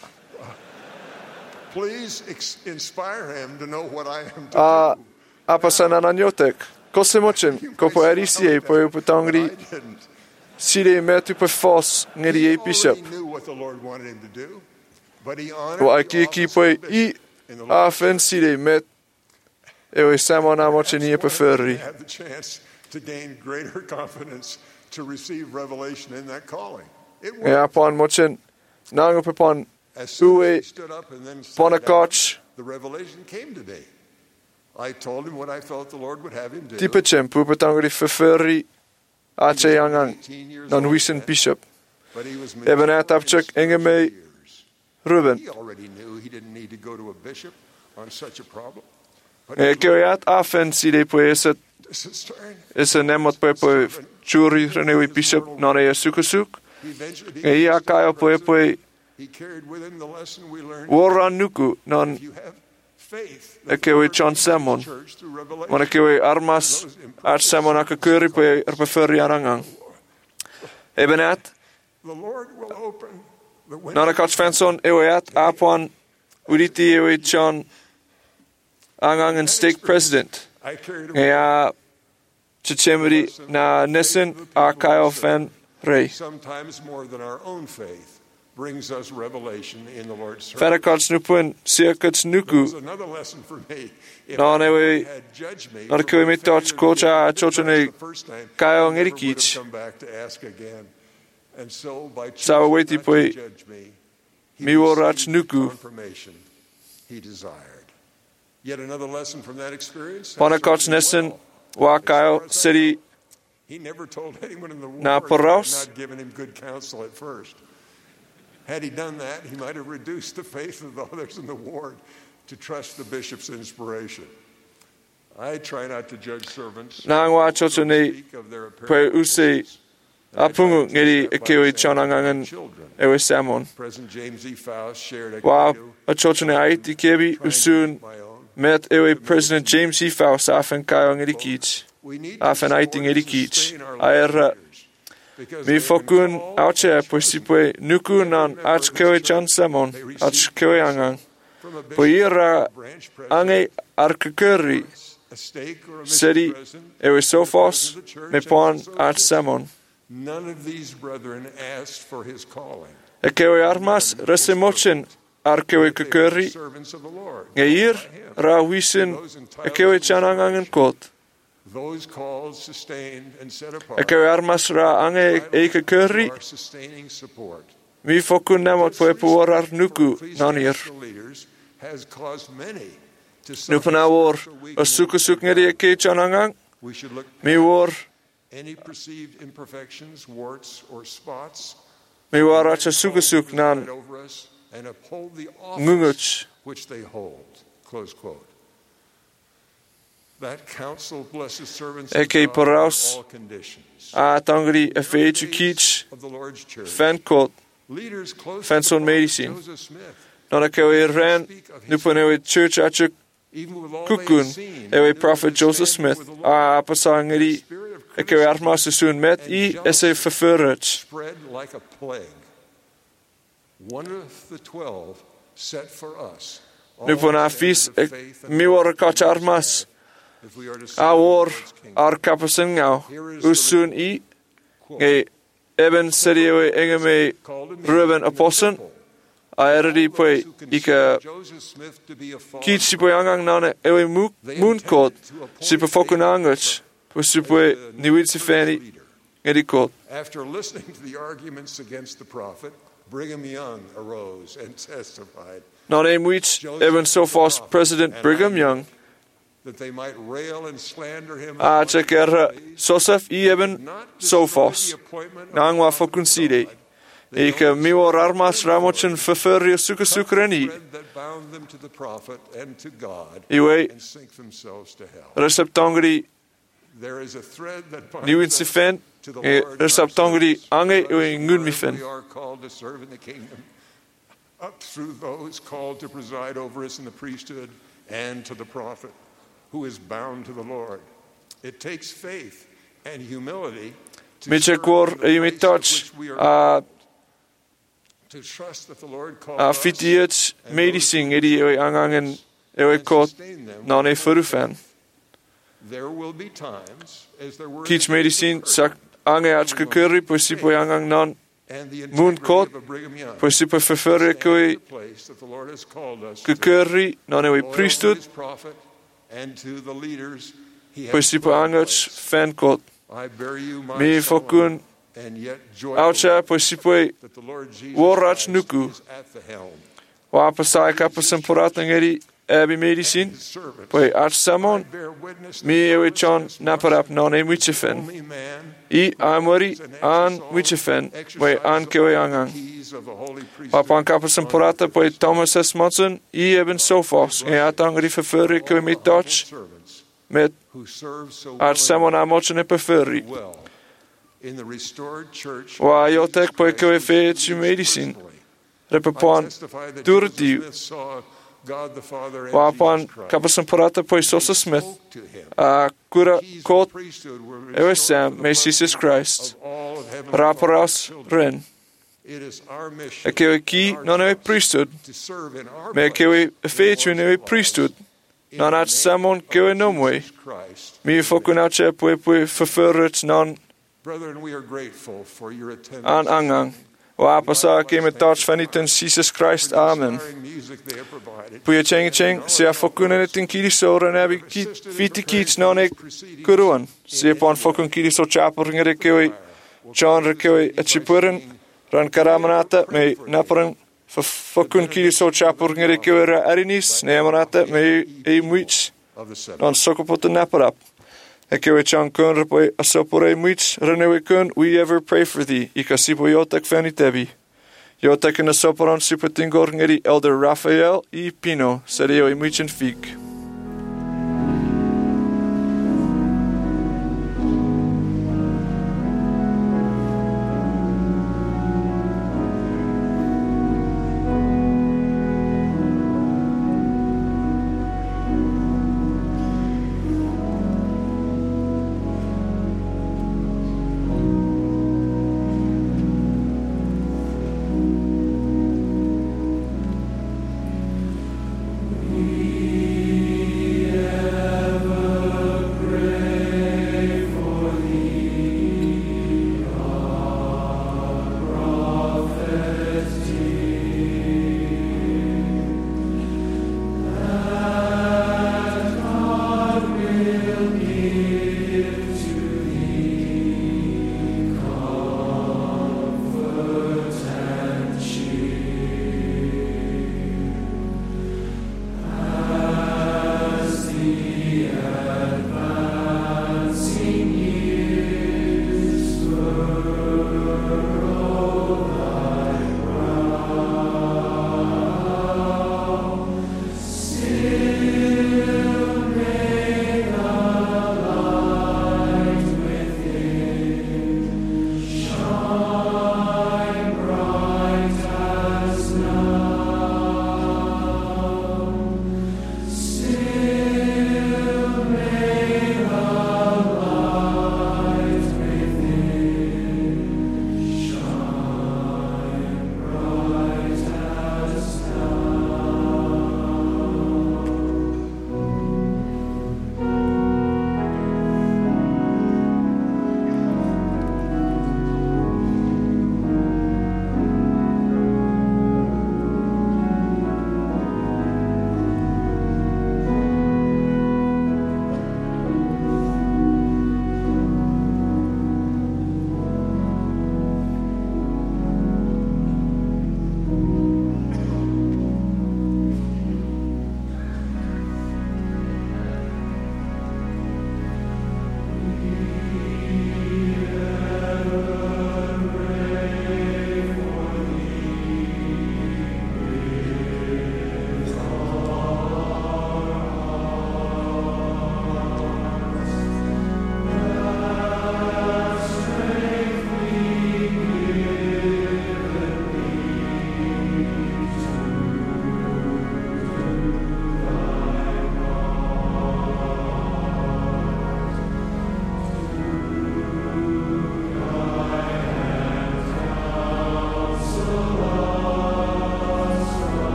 Please ex- inspire him to know what I am to A do. apa sana nan yotek. Kose mochen ko po erisie po e putangri I didn't. sire metu pe fos ngeri He e bishop. already knew what the Lord wanted him to do, but he honored Wa the ki ki office po of i bishop in the a Lord's fen sire met e o samon a mochen i pe ferri. have the chance to gain greater confidence to receive revelation in that calling. It E worked. apon mochen nang pe pon As soon as ue he stood up and then sat pon a down, coach the revelation came today. I told him what I felt the Lord would have him do. tipe chempu petangri fe ferri a che angang eighteen years non old wisen then, bishop. but he was Eben mature at apchek in enge me years. Ruben. He already knew he didn't need to go to a bishop on such a problem. But E his keoiat a fen sire po eset this is starting. ese nemot po e po churi renewi bishop non e sukasuk. He eventually E became ia kaio po e po e He carried with him the lesson we learned. woran nuku non If you have faith, e keoi John Samon. church through revelation. Mana keoi armas at Samon a kakuri po e er pe ferri arangang. Eben at The Lord will open the window. non a coach fanson e oiat apon uriti e oi John angang and stake president. I carried away E a chichemri na nesen a kaio fen rei. sometimes more than our own faith brings us revelation in the Lord's service. Ferakots nupun siakats It was nuku another lesson for me. If No, ne anyone we- had judged me no, for ke we my mi toch failure kocha to get chocho ne the first time, kaio I never ngeri would have kich. come back to ask again. And so by Sawa choosing weti not poi to judge me, he mi wo rach received the nuku. confirmation he desired. Yet another lesson from that experience. Pana has kots served me nesen well. wa kaio city He never told anyone in the Na ward that had Poros? not given him good counsel at first. Had he done that, he might have reduced the faith of the others in the ward to trust the bishop's inspiration. I try not to judge servants nang wa chocho so to ne speak of their pe apparent use weaknesses. apungu ngeri kewe chanangangan ewe samon. President James E. Faust shared a Wa credo a chochone aiti kebi usun met ewe President James E. Faust afen kayo ngeri kich. we need to Afen aiti support ngeri and kich. sustain our Aera leaders because mi they've been fokun called auche posipwe nuku nan ach kewe chan samon ach kewe angang. from a bishop, Poira branch president, ange arkekuri a stake or a mission seri president, ewe sofos me pon ach samon. none of these brethren asked for his calling. E kewe armas resemochen ar kewe kekuri Servants of the Lord. ngeir ra wisin e kewe chan angangen kot. Those called, sustained, and set E apart kewe armas ra ange e kekuri for our sustaining support. mi fokun namot po e puor ar nuku nanir. Ecclesiastical leaders has caused many to Nupan a wor a sukusuk ngeri e ke chan angang We should look mi wor any perceived imperfections, warts, or spots mi wor ach a sukusuk right nan over us and uphold the office ngunguch. which they hold. Close quote. That counsel blesses servants of Eke God paraus under all conditions a tangri e feju kich of the Lord's church. fan kot Leaders close fan to son Prophet medicine. Joseph Smith, Non e kewe ren nupan ewe church achuk even with all they had kukun seen, ewe knew Prophet his Joseph standing Smith with the Lord. a apasa ngeri Spirit of e kewe armas sun met i ese verfurret. spread like a plague. One of the twelve set for us. all Nupan a standards fis of e faith and mi wor a kach armas if we are to serve a the wor Lord's kingdom. ar kapasen ngau usun i nge eben seri ewe enge me Called to me Ruben in the aposen temple, a eredi poe who ika considered Joseph Smith to be a false kich si poe angang nane ewe mu- moon kot si po fokun angoch po si poe niwid si feni leader. ngeri kot. After listening to the arguments against the prophet, Brigham Young arose and testified Non e muich even so fast President Brigham Young that they might rail and slander him a check er sosef i eben so fast. Nang wa fokun side. Ika mi wor armas ramochen verfurrie suke sukreni. that bound them to the prophet and to God Iwe and sink themselves to hell. receptangri There is a thread that binds niwid si us fen to the e Lord in our receptangri service. ange Those ewe who ngun mi learn fen. We are called to serve in the kingdom, up through those called to preside over us in the priesthood, and to the prophet who is bound to the Lord. It takes faith and humility to Mi serve check wor in the e mi place of touch which we are a to trust that the Lord called a us fitiet medicine edi ewe angangen ewe kot non e furu fen. There will be times, as there were Kich medicine sak ange ach kekuri po si po angang non and the moon integrity kot of a Brigham Young po si po verfurrie stand in koe the place that the Lord has called us to kekuri non ewe loyal to priesthood his prophet and to the leaders he po has si po put in angoch place. fen kot. I bear you my Mi solemn fokun and yet joyful aucha po si po that the Lord Jesus Warrach Christ nuku. is at the helm. wa apasai kapasen poratang edi ebi medicine His servants, po ach samon I bear witness mi that ewe those chon as naparap much non e as muichefen. only man I amori an muichefen po an kewe angang. keys of the holy priesthood Papan kapasen porata po Thomas S. Monson i eben so fast. E atang ri verfurrie koe mi touch servants met who serve so ach samon willingly amochen e verfurrie. well in the restored church Wa of jotek Jesus po Christ, koe who fe Jesus tu medicine. personally. Repe I pan testify that durtiu. Joseph Smith saw God the Father and Wa pan Jesus Christ. kapasen porata po Sosa Smith. Spoke to him. A kura Keys of kot priesthood were ewe restored sam for the me blessing Jesus Christ. of all of heavenly Raparas Father's children. ren. It is our mission E kewe and ki our non ewe trust priesthood. to serve in our Me place kewe in the fetu Lord's newe cause. priesthood. In Non the ach name samon of kewe nomwe. Jesus Christ. Mi fokun ache po po verfurret non Brethren, we are grateful for your attendance. an angang. Wa apasa ke me touch vaniten Jesus Christ. for the Amen. inspiring music they have provided. Puye cheng cheng se a fokun en etin kiri so ren ebi fiti kich non e kuruan. Se pon fokun kiri so chapur ngere kewe chan re kewe e chipuren ran karamanata me napuren fokun kiri so chapur ngere kewe ra arinis ne amanata me e muich Of the seven. non sokopot naparap. E kewe chan kun repo asopore muich renewe kun we ever pray for thee. Ika sipo yotek feni tebi. Yotek in asoporon sipatingor ngeri Elder Raphael e Pino. Serio e muich en fik.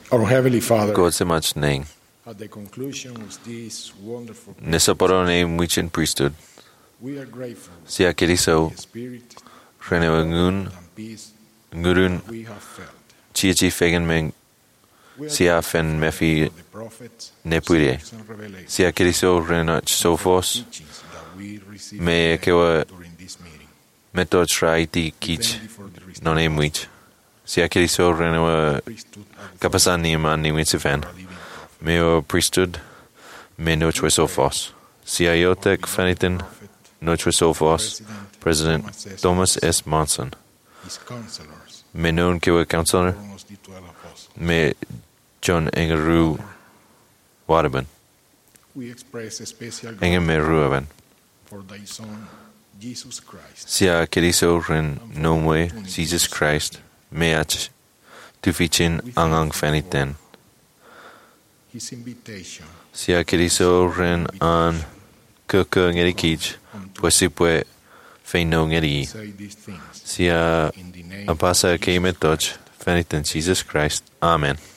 Our Heavenly Father, God sa mach neng. at the conclusion of this wonderful Nesa paro ne mwichin priesthood. we are grateful Sia kiriso for the spirit renewangun and peace ngurun we have felt. chichi fegen meng We are sia grateful fen mefi for the prophets, nepuire. scriptures, and revelations, Sia kiriso renach sofos teachings that we received me kewa during this meeting. meto traiti We kich thank you for the restored non e mwich. Sia kiriso renewa priesthood and kapasan ni man ni witsefen. for our living prophet, Meo priesthood me no sofos. Sia yotek fenitin prophet, no sofos. President Thomas S. Monson. his counselors, Me non kewa counselor almost the twelve apostles. me John Engeru Waterman. We express a special Enge me gratitude ruaven. for thy Son, Jesus Christ, Sia keriso ren nomwe Jesus Christ me ach tufichin angang feniten. his invitation, Sia keriso ren an koko ngeri kich puesipue feino ngeri. say these things Sia in the name apasa of Jesus keimetoch feniten Jesus Christ. Amen.